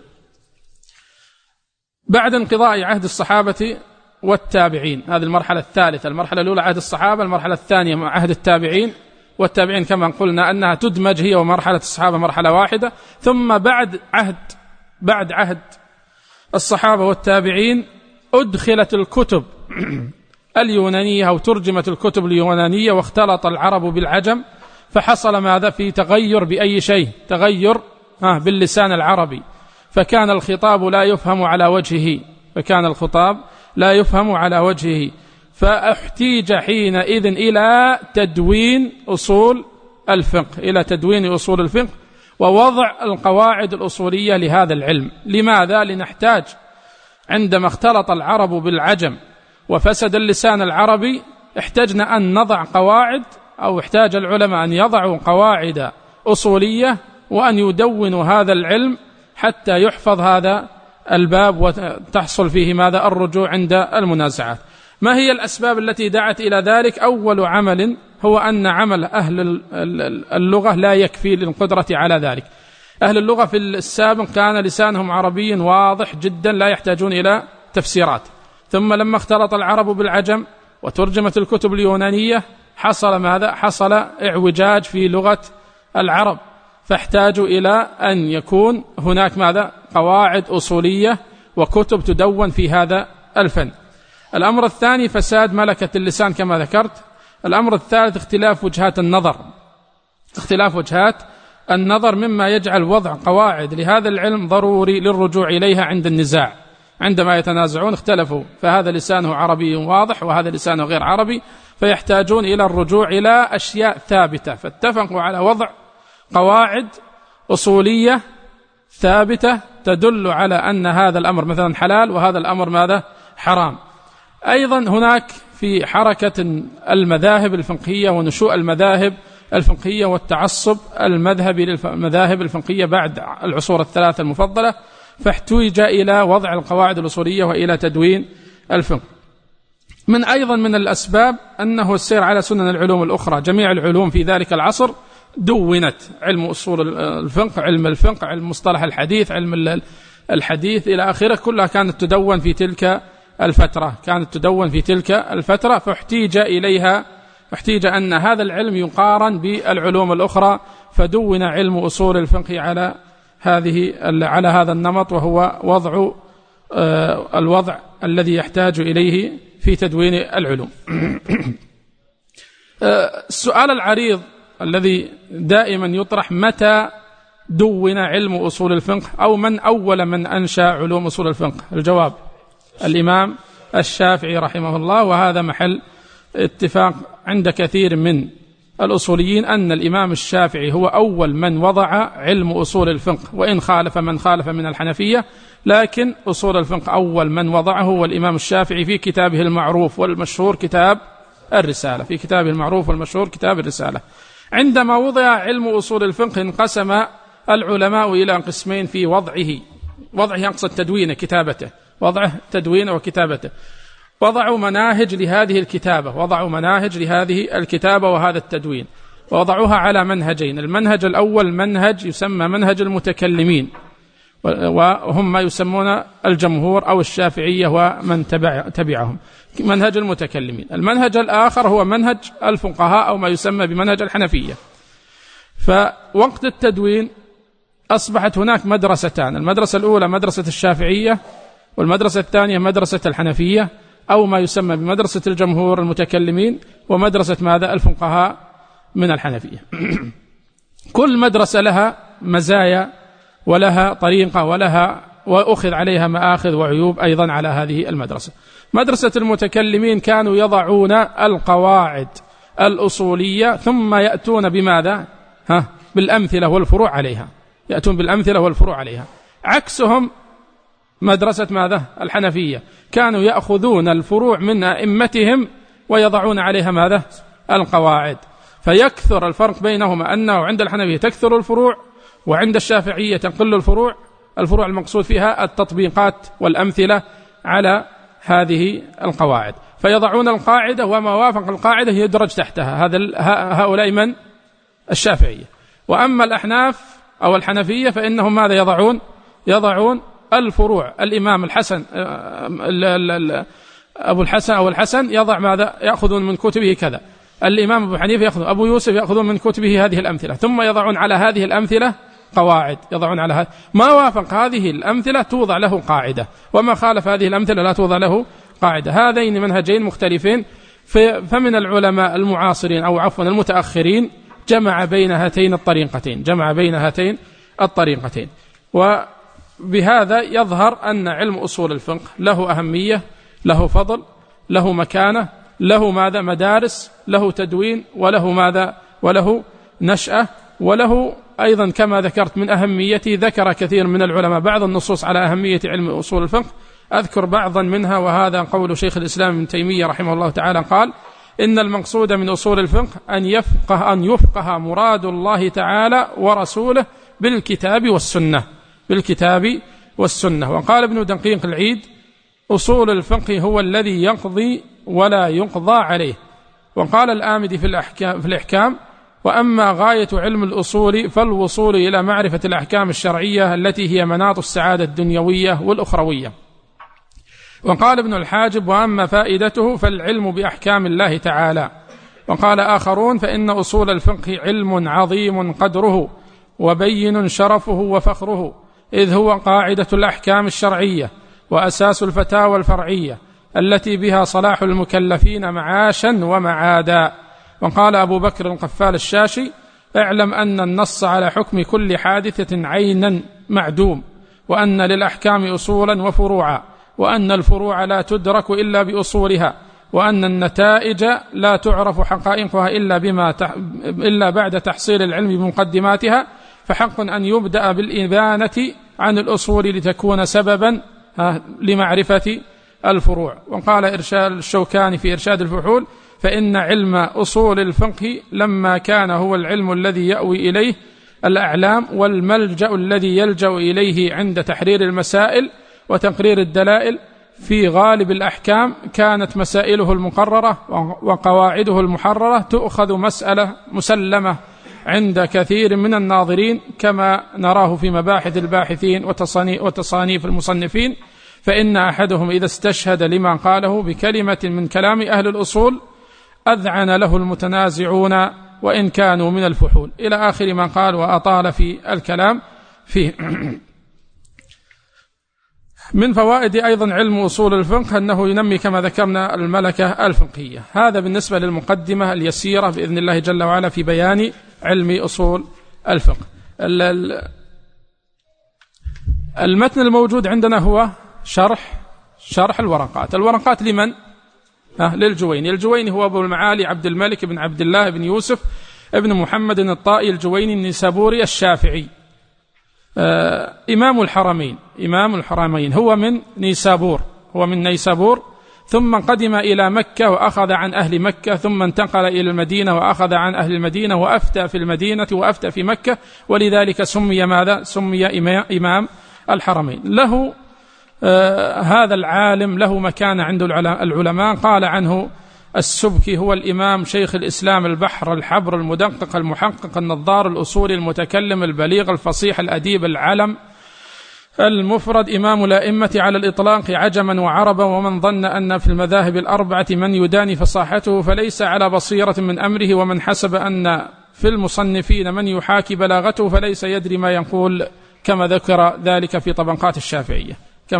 بعد انقضاء عهد الصحابة والتابعين، هذه المرحلة الثالثة. المرحلة الأولى عهد الصحابة، المرحلة الثانية مع عهد التابعين، والتابعين كما قلنا أنها تدمج هي ومرحلة الصحابة مرحلة واحدة. ثم بعد عهد الصحابة والتابعين أدخلت الكتب اليونانية أو ترجمت الكتب اليونانية، واختلط العرب بالعجم، فحصل ماذا؟ في تغير بأي شيء؟ تغير باللسان العربي، فكان الخطاب لا يفهم على وجهه، فاحتيج حينئذ إلى تدوين أصول الفقه ووضع القواعد الأصولية لهذا العلم. لماذا؟ لنحتاج عندما اختلط العرب بالعجم وفسد اللسان العربي، احتجنا أن نضع قواعد، أو احتاج العلماء أن يضعوا قواعد أصولية وأن يدونوا هذا العلم حتى يحفظ هذا الباب وتحصل فيه ماذا؟ الرجوع عند المنازعات. ما هي الأسباب التي دعت إلى ذلك؟ أول عمل هو أن عمل أهل اللغة لا يكفي للقدرة على ذلك. أهل اللغة في السابق كان لسانهم عربي واضح جدا، لا يحتاجون إلى تفسيرات. ثم لما اختلط العرب بالعجم وترجمت الكتب اليونانية، حصل ماذا؟ حصل اعوجاج في لغة العرب، فاحتاجوا إلى أن يكون هناك ماذا؟ قواعد أصولية وكتب تدون في هذا الفن. الأمر الثاني فساد ملكة اللسان كما ذكرت. الأمر الثالث اختلاف وجهات النظر مما يجعل وضع قواعد لهذا العلم ضروري للرجوع إليها عند النزاع. عندما يتنازعون اختلفوا، فهذا لسانه عربي واضح وهذا لسانه غير عربي، فيحتاجون إلى الرجوع إلى أشياء ثابتة، فاتفقوا على وضع قواعد أصولية ثابتة تدل على أن هذا الأمر مثلا حلال وهذا الأمر ماذا؟ حرام. أيضا هناك في حركة المذاهب الفقهية ونشوء المذاهب الفقهية والتعصب المذهبي للمذاهب الفقهية بعد العصور الثلاثة المفضلة، فاحتوج إلى وضع القواعد الأصولية وإلى تدوين الفقه. أيضا من الأسباب أنه السير على سنن العلوم الأخرى، جميع العلوم في ذلك العصر دونت، علم أصول الفقه، علم الفقه، علم مصطلح الحديث، علم الحديث إلى آخره، كلها كانت تدون في تلك الفترة، فاحتيج إليها، احتيج أن هذا العلم يقارن بالعلوم الأخرى، فدون علم أصول الفقه على هذا النمط، وهو الوضع الذي يحتاج إليه في تدوين العلوم. السؤال العريض الذي دائما يطرح: متى دون علم أصول الفقه، أو من أول من أنشأ علوم أصول الفقه؟ الجواب: الإمام الشافعي رحمه الله، وهذا محل اتفاق عند كثير من الأصوليين أن الإمام الشافعي هو أول من وضع علم أصول الفقه، وإن خالف من خالف من الحنفية، لكن أصول الفقه أول من وضعه هو الإمام الشافعي في كتابه المعروف والمشهور كتاب الرسالة. عندما وضع علم أصول الفقه انقسم العلماء إلى قسمين في وضعه أقصد تدوينه، كتابته، وضعه تدوينه وكتابته. وضعوا مناهج لهذه الكتابة وهذا التدوين، ووضعوها على منهجين. المنهج الأول منهج يسمى منهج المتكلمين، وهم ما يسمون الجمهور أو الشافعية ومن تبعهم، منهج المتكلمين. المنهج الآخر هو منهج الفقهاء أو ما يسمى بمنهج الحنفية. فوقت التدوين أصبحت هناك مدرستان: المدرسة الأولى مدرسة الشافعية، والمدرسة الثانية مدرسة الحنفية أو ما يسمى بمدرسة الجمهور المتكلمين، ومدرسة ماذا؟ الفقهاء من الحنفية. كل مدرسة لها مزايا ولها طريقة وأخذ عليها مآخذ وعيوب أيضا على هذه المدرسة. مدرسة المتكلمين كانوا يضعون القواعد الأصولية ثم يأتون بماذا؟ بالأمثلة والفروع عليها. عكسهم مدرسة ماذا؟ الحنفية، كانوا يأخذون الفروع من أئمتهم ويضعون عليها ماذا؟ القواعد. فيكثر الفرق بينهما أنه عند الحنفية تكثر الفروع، وعند الشافعية تقل الفروع المقصود فيها التطبيقات والأمثلة على هذه القواعد. فيضعون القاعدة وما وافق القاعدة يدرج تحتها. هؤلاء من؟ الشافعية. وأما الأحناف أو الحنفية فإنهم ماذا يضعون الفروع. الإمام الحسن أبو الحسن أو الحسن يضع ماذا؟ يأخذون من كتبه كذا. الإمام أبو حنيفة يأخذ، أبو يوسف يأخذون من كتبه هذه الأمثلة، ثم يضعون على هذه الأمثلة قواعد، ما وافق هذه الأمثلة توضع له قاعدة، وما خالف هذه الأمثلة لا توضع له قاعدة. هذين منهجين مختلفين. فمن العلماء المعاصرين أو عفوا المتأخرين جمع بين هاتين الطريقتين. وبهذا يظهر أن علم أصول الفقه له أهمية، له فضل، له مكانة، له ماذا؟ مدارس، له تدوين، وله ماذا؟ وله نشأة، وله أيضا كما ذكرت من أهميته. ذكر كثير من العلماء بعض النصوص على أهمية علم أصول الفقه، أذكر بعضا منها، وهذا قول شيخ الإسلام ابن تيمية رحمه الله تعالى قال: إن المقصود من أصول الفقه أن يفقه مراد الله تعالى ورسوله بالكتاب والسنة. وقال ابن دقيق العيد: أصول الفقه هو الذي يقضي ولا يقضى عليه. وقال الآمدي في الإحكام: وأما غاية علم الأصول فالوصول إلى معرفة الأحكام الشرعية التي هي مناط السعادة الدنيوية والأخروية. وقال ابن الحاجب: وأما فائدته فالعلم بأحكام الله تعالى. وقال آخرون: فإن أصول الفقه علم عظيم قدره وبين شرفه وفخره، إذ هو قاعدة الأحكام الشرعية وأساس الفتاوى الفرعية التي بها صلاح المكلفين معاشا ومعادا. وقال أبو بكر القفال الشاشي: اعلم أن النص على حكم كل حادثة عينا معدوم، وأن للأحكام أصولا وفروعا، وأن الفروع لا تدرك إلا بأصولها، وأن النتائج لا تعرف حقائقها إلا بعد تحصيل العلم بمقدماتها، فحق أن يبدأ بالإبانة عن الأصول لتكون سببا لمعرفة الفروع. وقال الشوكاني في إرشاد الفحول: فإن علم أصول الفقه لما كان هو العلم الذي يأوي إليه الأعلام والملجأ الذي يلجأ إليه عند تحرير المسائل وتقرير الدلائل، في غالب الأحكام كانت مسائله المقررة وقواعده المحررة تؤخذ مسألة مسلمة عند كثير من الناظرين، كما نراه في مباحث الباحثين وتصانيف المصنفين. فإن أحدهم إذا استشهد لما قاله بكلمة من كلام أهل الأصول أذعن له المتنازعون وإن كانوا من الفحول، إلى آخر ما قال، وأطال في الكلام فيه. من فوائد أيضا علم أصول الفقه أنه ينمي كما ذكرنا الملكة الفقهية. هذا بالنسبة للمقدمة اليسيرة بإذن الله جل وعلا في بيان علم أصول الفقه. المتن الموجود عندنا هو شرح الورقات. الورقات لمن؟ للجويني. الجويني هو أبو المعالي عبد الملك بن عبد الله بن يوسف ابن محمد الطائي الجويني النيسابوري الشافعي، إمام الحرمين. هو من نيسابور، ثم قدم إلى مكة وأخذ عن أهل مكة، ثم انتقل إلى المدينة وأخذ عن أهل المدينة، وأفتى في المدينة وأفتى في مكة، ولذلك سمي ماذا؟ سمي إمام الحرمين. له هذا العالم له مكانة عند العلماء. قال عنه السبكي: هو الإمام شيخ الإسلام البحر الحبر المدقق المحقق النظار الأصولي المتكلم البليغ الفصيح الأديب العلم المفرد، إمام الأئمة على الإطلاق عجما وعربا، ومن ظن أن في المذاهب الأربعة من يداني فصاحته فليس على بصيرة من أمره، ومن حسب أن في المصنفين من يحاكي بلاغته فليس يدري ما يقول، كما ذكر ذلك في طبقات الشافعية.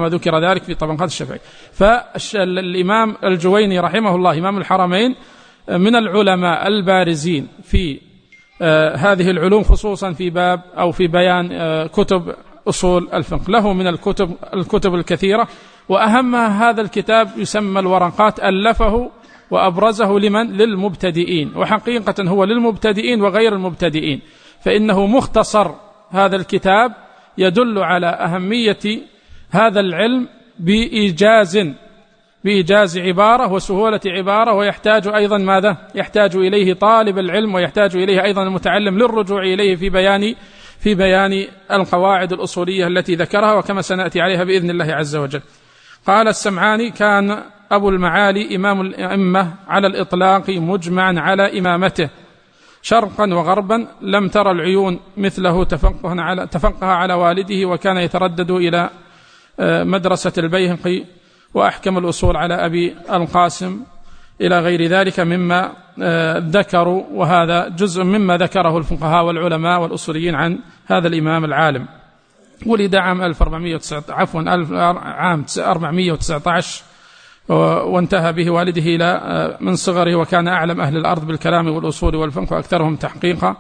فالإمام الجويني رحمه الله إمام الحرمين من العلماء البارزين في هذه العلوم، خصوصا في باب أو في بيان كتب أصول الفقه. له من الكتب الكثيرة، وأهمها هذا الكتاب يسمى الورقات، ألفه وأبرزه لمن؟ للمبتدئين، وحقيقة هو للمبتدئين وغير المبتدئين، فإنه مختصر. هذا الكتاب يدل على أهمية هذا العلم بإيجاز عبارة وسهولة عبارة، ويحتاج أيضا ماذا؟ يحتاج إليه طالب العلم، ويحتاج إليه أيضا المتعلم للرجوع إليه في بيان القواعد الأصولية التي ذكرها، وكما سنأتي عليها بإذن الله عز وجل. قال السمعاني: كان أبو المعالي إمام الأئمة على الإطلاق مجمعا على إمامته شرقا وغربا، لم ترى العيون مثله تفقه على والده، وكان يتردد إلى مدرسة البيهقي، وأحكم الأصول على أبي القاسم، إلى غير ذلك مما ذكروا. وهذا جزء مما ذكره الفقهاء والعلماء والأصوليين عن هذا الإمام العالم. ولد عام 419 وانتهى به والده إلى من صغره، وكان أعلم أهل الأرض بالكلام والأصول والفقه وأكثرهم تحقيقا.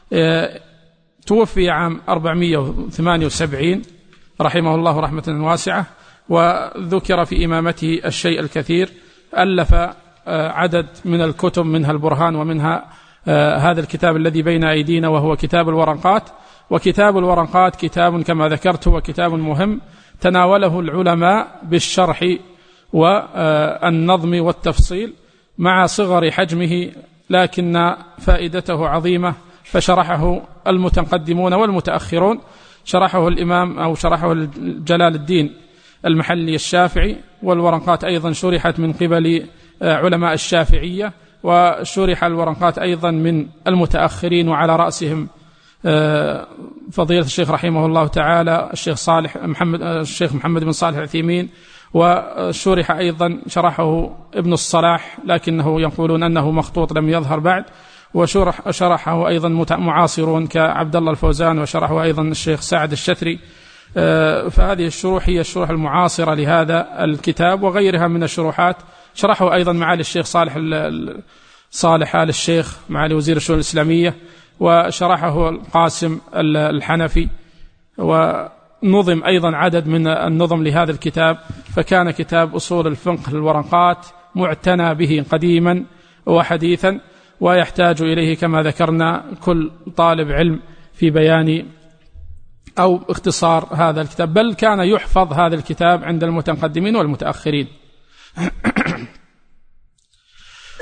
توفي عام 478 رحمه الله رحمة واسعة، وذكر في إمامته الشيء الكثير. ألف عدد من الكتب، منها البرهان، ومنها هذا الكتاب الذي بين أيدينا وهو كتاب الورقات. وكتاب الورقات كتاب كما ذكرت هو كتاب مهم، تناوله العلماء بالشرح والنظم والتفصيل مع صغر حجمه، لكن فائدته عظيمة، فشرحه المتقدمون والمتأخرون. شرحه الإمام أو شرحه جلال الدين المحلي الشافعي، والورقات أيضا شرحت من قبل علماء الشافعية، وشرح الورقات أيضا من المتأخرين، وعلى رأسهم فضيلة الشيخ رحمه الله تعالى الشيخ محمد بن صالح العثيمين. وشرح أيضا شرحه ابن الصلاح، لكنه يقولون أنه مخطوط لم يظهر بعد. وشرحه أيضا معاصرون كعبد الله الفوزان، وشرحه أيضا الشيخ سعد الشثري. فهذه الشروح هي الشروح المعاصرة لهذا الكتاب، وغيرها من الشروحات. شرحه أيضا معالي الشيخ صالح آل الشيخ معالي وزير الشؤون الإسلامية، وشرحه القاسم الحنفي، ونظم أيضا عدد من النظم لهذا الكتاب. فكان كتاب أصول الفقه الورقات معتنى به قديما وحديثا، ويحتاج إليه كما ذكرنا كل طالب علم في بيان أو اختصار هذا الكتاب، بل كان يحفظ هذا الكتاب عند المتقدمين والمتأخرين.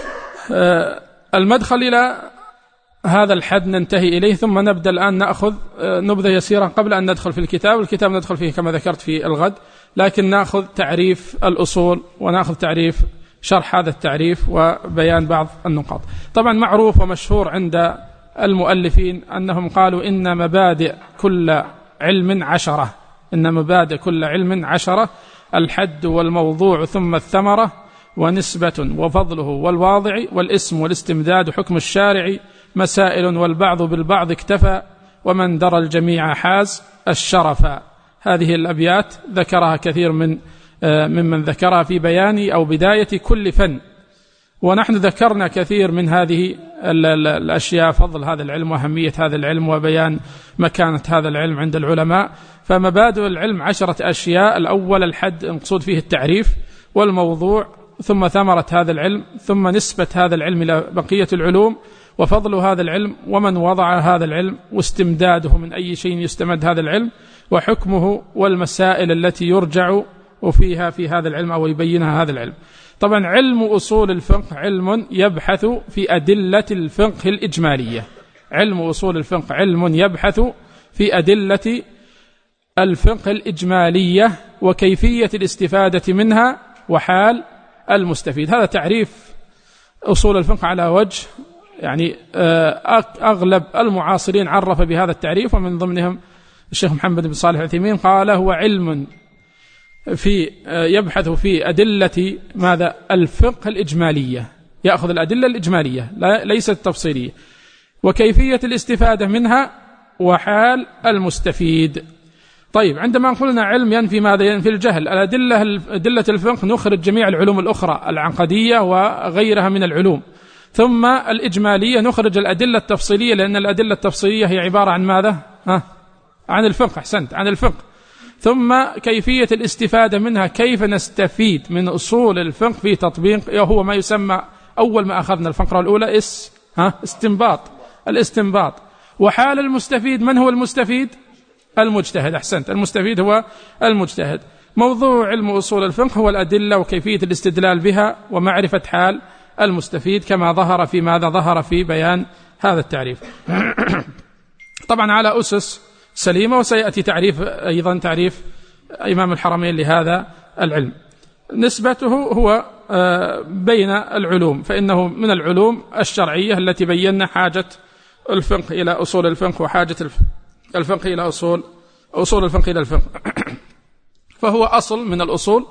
المدخل إلى هذا الحد ننتهي إليه، ثم نبدأ الآن نأخذ نبذة يسيرة قبل أن ندخل في الكتاب ندخل فيه كما ذكرت في الغد، لكن نأخذ تعريف الأصول ونأخذ تعريف شرح هذا التعريف وبيان بعض النقاط. طبعا معروف ومشهور عند المؤلفين أنهم قالوا إن مبادئ كل علم 10، إن مبادئ كل علم 10: الحد والموضوع ثم الثمرة ونسبة وفضله والواضع والاسم والاستمداد حكم الشارع مسائل والبعض بالبعض اكتفى ومن درى الجميع حاز الشرف. هذه الأبيات ذكرها كثير ممن ذكرها في بيان أو بداية كل فن، ونحن ذكرنا كثير من هذه الأشياء، فضل هذا العلم وأهمية هذا العلم وبيان مكانة هذا العلم عند العلماء. فمبادئ العلم 10 أشياء: الأول الحد المقصود فيه التعريف، والموضوع، ثم ثمرة هذا العلم، ثم نسبة هذا العلم إلى بقية العلوم، وفضل هذا العلم، ومن وضع هذا العلم، واستمداده من أي شيء يستمد هذا العلم، وحكمه، والمسائل التي يرجع فيها في هذا العلم أو يبينها هذا العلم. طبعا علم أصول الفقه علم يبحث في أدلة الفقه الإجمالية. علم أصول الفقه علم يبحث في أدلة الفقه الإجمالية وكيفية الاستفادة منها وحال المستفيد. هذا تعريف أصول الفقه على وجه يعني أغلب المعاصرين عرف بهذا التعريف، ومن ضمنهم الشيخ محمد بن صالح العثيمين قال هو علم يبحث في أدلة ماذا؟ الفقه الإجمالية، يأخذ الأدلة الإجمالية ليست التفصيلية، وكيفية الاستفادة منها وحال المستفيد. طيب، عندما قلنا علم ينفي ماذا؟ ينفي الجهل. أدلة الفقه نخرج جميع العلوم الأخرى العقدية وغيرها من العلوم، ثم الإجمالية نخرج الأدلة التفصيلية، لأن الأدلة التفصيلية هي عبارة عن ماذا؟ عن الفقه. أحسنت، عن الفقه. ثم كيفية الاستفادة منها، كيف نستفيد من أصول الفقه في تطبيق، هو ما يسمى أول ما أخذنا الفقرة الأولى استنباط، الاستنباط. وحال المستفيد، من هو المستفيد؟ المجتهد. أحسنت، المستفيد هو المجتهد. موضوع علم أصول الفقه هو الأدلة وكيفية الاستدلال بها ومعرفة حال المستفيد، كما ظهر في ماذا؟ ظهر في بيان هذا التعريف. طبعا على أسس سليمة، وسيأتي أيضا تعريف إمام الحرمين لهذا العلم. نسبته هو بين العلوم، فإنه من العلوم الشرعية التي بينا حاجة الفقه إلى أصول الفقه وحاجة الفقه إلى أصول الفقه إلى الفقه. فهو أصل من الأصول،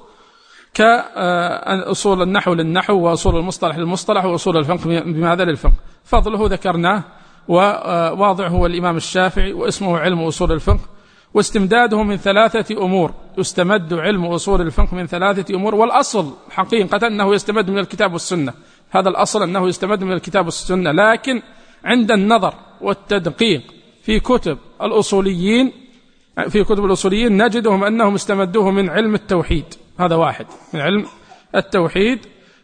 كأصول النحو للنحو، وأصول المصطلح للمصطلح، وأصول الفقه بماذا؟ للفقه. فضله ذكرناه، وواضعه هو الإمام الشافعي، واسمه علم أصول الفقه، واستمداده من 3 أمور. يستمد علم أصول الفقه من 3 أمور، والأصل حقيقة أنه يستمد من الكتاب والسنة. هذا الأصل أنه يستمد من الكتاب والسنة، لكن عند النظر والتدقيق في كتب الأصوليين نجدهم أنهم استمدوه من علم التوحيد. هذا واحد، من علم التوحيد،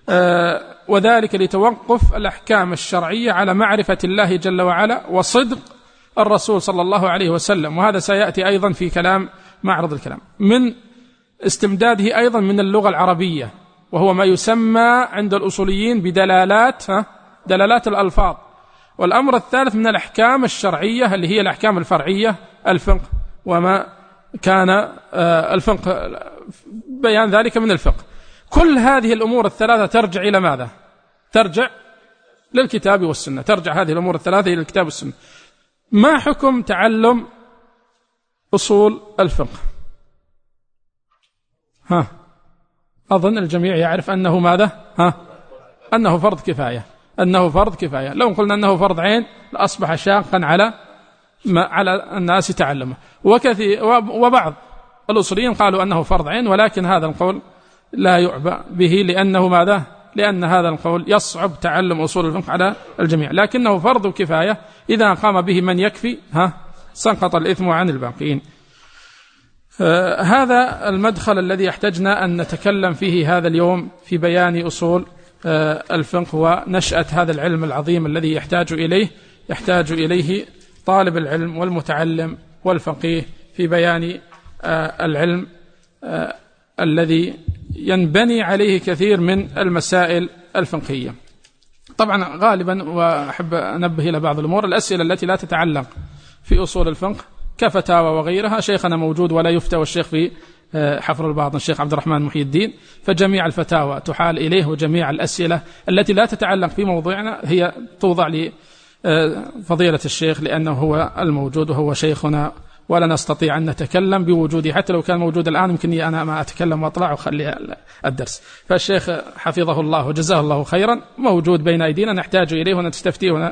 وذلك لتوقف الأحكام الشرعية على معرفة الله جل وعلا وصدق الرسول صلى الله عليه وسلم. وهذا سيأتي أيضا في كلام معرض الكلام. من استمداده أيضا من اللغة العربية، وهو ما يسمى عند الأصوليين دلالات الألفاظ. والأمر الثالث من الأحكام الشرعية اللي هي الأحكام الفرعية، الفقه، وما كان الفقه بيان ذلك من الفقه. كل هذه الأمور الثلاثة ترجع إلى ماذا؟ ترجع للكتاب والسنة. ترجع هذه الأمور الثلاثة إلى الكتاب والسنة. ما حكم تعلم أصول الفقه؟ أظن الجميع يعرف أنه ماذا؟ أنه فرض كفاية. أنه فرض كفاية. لو قلنا أنه فرض عين لأصبح شاقا على الناس تعلمه. وبعض الأصوليين قالوا أنه فرض عين، ولكن هذا القول لا يعبأ به، لأنه ماذا؟ لأن هذا القول يصعب تعلم أصول الفقه على الجميع، لكنه فرض كفاية. إذا قام به من يكفي سقط الإثم عن الباقين. هذا المدخل الذي احتجنا أن نتكلم فيه هذا اليوم في بيان أصول الفقه ونشأة هذا العلم العظيم الذي يحتاج إليه طالب العلم والمتعلم والفقيه في بيان العلم الذي ينبني عليه كثير من المسائل الفقهية. طبعا غالبا، وأحب أنبه إلى بعض الأمور، الأسئلة التي لا تتعلق في أصول الفقه كفتاوى وغيرها، شيخنا موجود ولا يفتى، والشيخ في حفر الباطن الشيخ عبد الرحمن محي الدين، فجميع الفتاوى تحال إليه، وجميع الأسئلة التي لا تتعلق في موضوعنا هي توضع لفضيلة الشيخ، لأنه هو الموجود وهو شيخنا، ولا نستطيع أن نتكلم بوجوده. حتى لو كان موجود الآن يمكن أنا ما أتكلم وأطلع وأخلي الدرس. فالشيخ حفظه الله وجزاه الله خيرا موجود بين أيدينا، نحتاج إليه ونستفتيه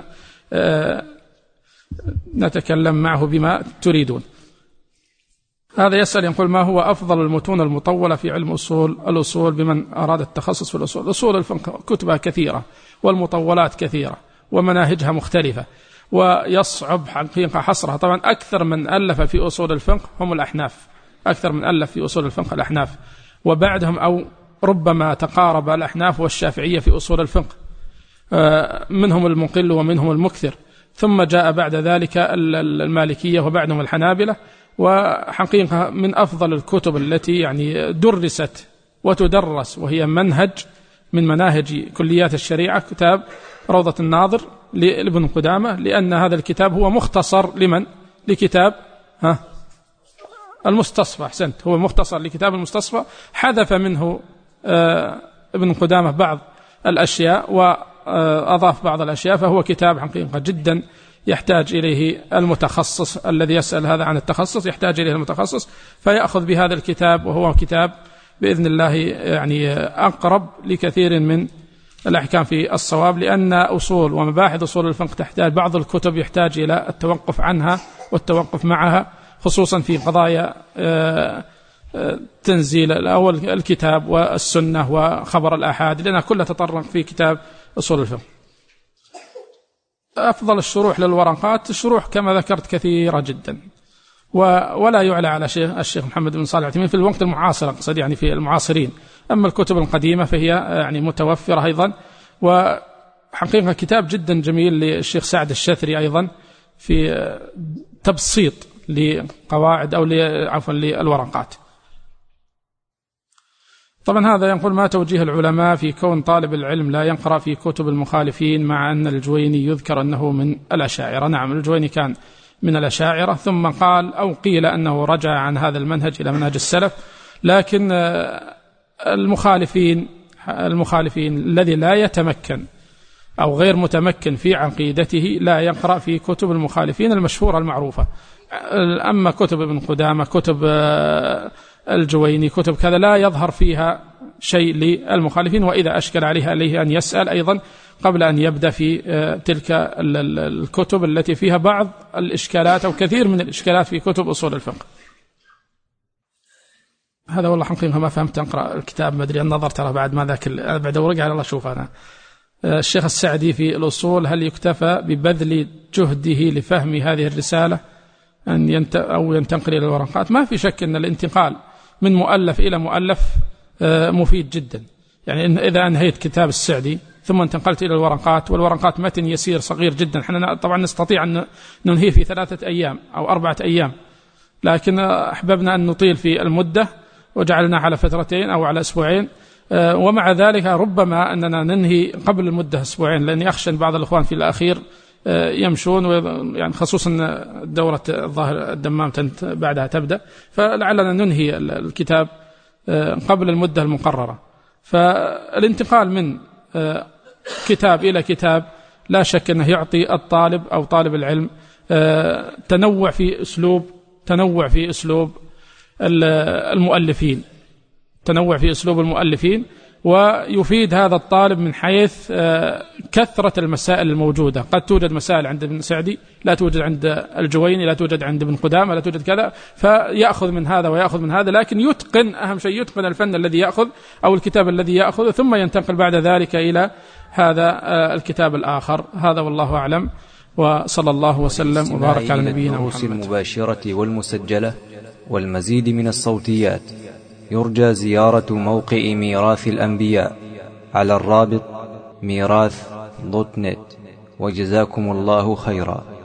ونتكلم معه بما تريدون. هذا يسأل يقول: ما هو أفضل المتون المطولة في علم الأصول بمن أراد التخصص في الأصول؟ أصول الفقه كتبها كثيرة والمطولات كثيرة ومناهجها مختلفة، ويصعب حقيقة حصرها. طبعا أكثر من ألف في أصول الفقه هم الأحناف، أكثر من ألف في أصول الفقه الأحناف، وبعدهم أو ربما تقارب الأحناف والشافعية في أصول الفقه، منهم المقل ومنهم المكثر، ثم جاء بعد ذلك المالكية وبعدهم الحنابلة. وحقيقة من أفضل الكتب التي يعني درست وتدرس وهي منهج من مناهج كليات الشريعة كتاب روضة الناظر لابن قدامة، لأن هذا الكتاب هو مختصر لمن؟ لكتاب المستصفى. أحسنت، هو مختصر لكتاب المستصفى، حذف منه ابن قدامة بعض الأشياء وأضاف بعض الأشياء، فهو كتاب حقيقة جدا يحتاج إليه المتخصص الذي يسأل هذا عن التخصص، يحتاج إليه المتخصص فيأخذ بهذا الكتاب، وهو كتاب بإذن الله يعني أقرب لكثير من الأحكام في الصواب، لأن أصول ومباحث أصول الفقه تحتاج بعض الكتب يحتاج إلى التوقف عنها والتوقف معها، خصوصا في قضايا تنزيل الأول الكتاب والسنة وخبر الآحاد، لأنها كلها تطرق في كتاب أصول الفقه. أفضل الشروح للورقات الشروح كما ذكرت كثيرة جدا، ولا يعلى على الشيخ محمد بن صالح العثيمين في الوقت المعاصر، أقصد يعني في المعاصرين. أما الكتب القديمة فهي يعني متوفرة أيضا، وحقيقة كتاب جدا جميل للشيخ سعد الشثري أيضا في تبسيط لقواعد أو عفوا للورقات. طبعا هذا يقول: ما توجيه العلماء في كون طالب العلم لا يقرأ في كتب المخالفين مع أن الجويني يذكر أنه من الأشاعرة؟ نعم، الجويني كان من الأشاعرة، ثم قال أو قيل أنه رجع عن هذا المنهج إلى منهج السلف، لكن المخالفين الذي لا يتمكن أو غير متمكن في عقيدته لا يقرأ في كتب المخالفين المشهورة المعروفة. أما كتب ابن قدامة، كتب الجويني، كتب كذا لا يظهر فيها شيء للمخالفين، وإذا أشكل عليه أن يسأل أيضا قبل أن يبدأ في تلك الكتب التي فيها بعض الإشكالات أو كثير من الإشكالات في كتب أصول الفقه. هذا والله حقيقة ما فهمت أقرأ الكتاب، ما أدري النظر ترى بعد ما ذاك بعد ورقة على الله. شوف أنا الشيخ السعدي في الأصول: هل يكتفى ببذل جهده لفهم هذه الرسالة أو ينتقل إلى الورقات؟ ما في شك أن الانتقال من مؤلف إلى مؤلف مفيد جدا. يعني إذا أنهيت كتاب السعدي ثم انتقلت إلى الورقات، والورقات متن يسير صغير جدا، احنا طبعا نستطيع أن ننهيه في 3 أيام أو 4 أيام، لكن أحببنا أن نطيل في المدة وجعلنا على 2 أو على 2 أسبوع، ومع ذلك ربما أننا ننهي قبل المدة 2 أسبوع، لأن يخشى بعض الأخوان في الأخير يمشون، يعني خصوصا دورة الظاهر الدمام بعدها تبدأ، فلعلنا ننهي الكتاب قبل المدة المقررة. فالانتقال من كتاب إلى كتاب لا شك أنه يعطي الطالب أو طالب العلم تنوع في أسلوب المؤلفين، ويفيد هذا الطالب من حيث كثرة المسائل الموجودة. قد توجد مسائل عند ابن سعدي لا توجد عند الجويني، لا توجد عند ابن قدامة، لا توجد كذا، فيأخذ من هذا ويأخذ من هذا، لكن يتقن، أهم شيء يتقن الفن الذي يأخذ أو الكتاب الذي يأخذ، ثم ينتقل بعد ذلك إلى هذا الكتاب الآخر. هذا والله أعلم، وصلى الله وسلم وبارك على نبينا محمد. المباشرة والمسجلة والمزيد من الصوتيات يرجى زيارة موقع ميراث الأنبياء على الرابط ميراث.net. وجزاكم الله خيرا.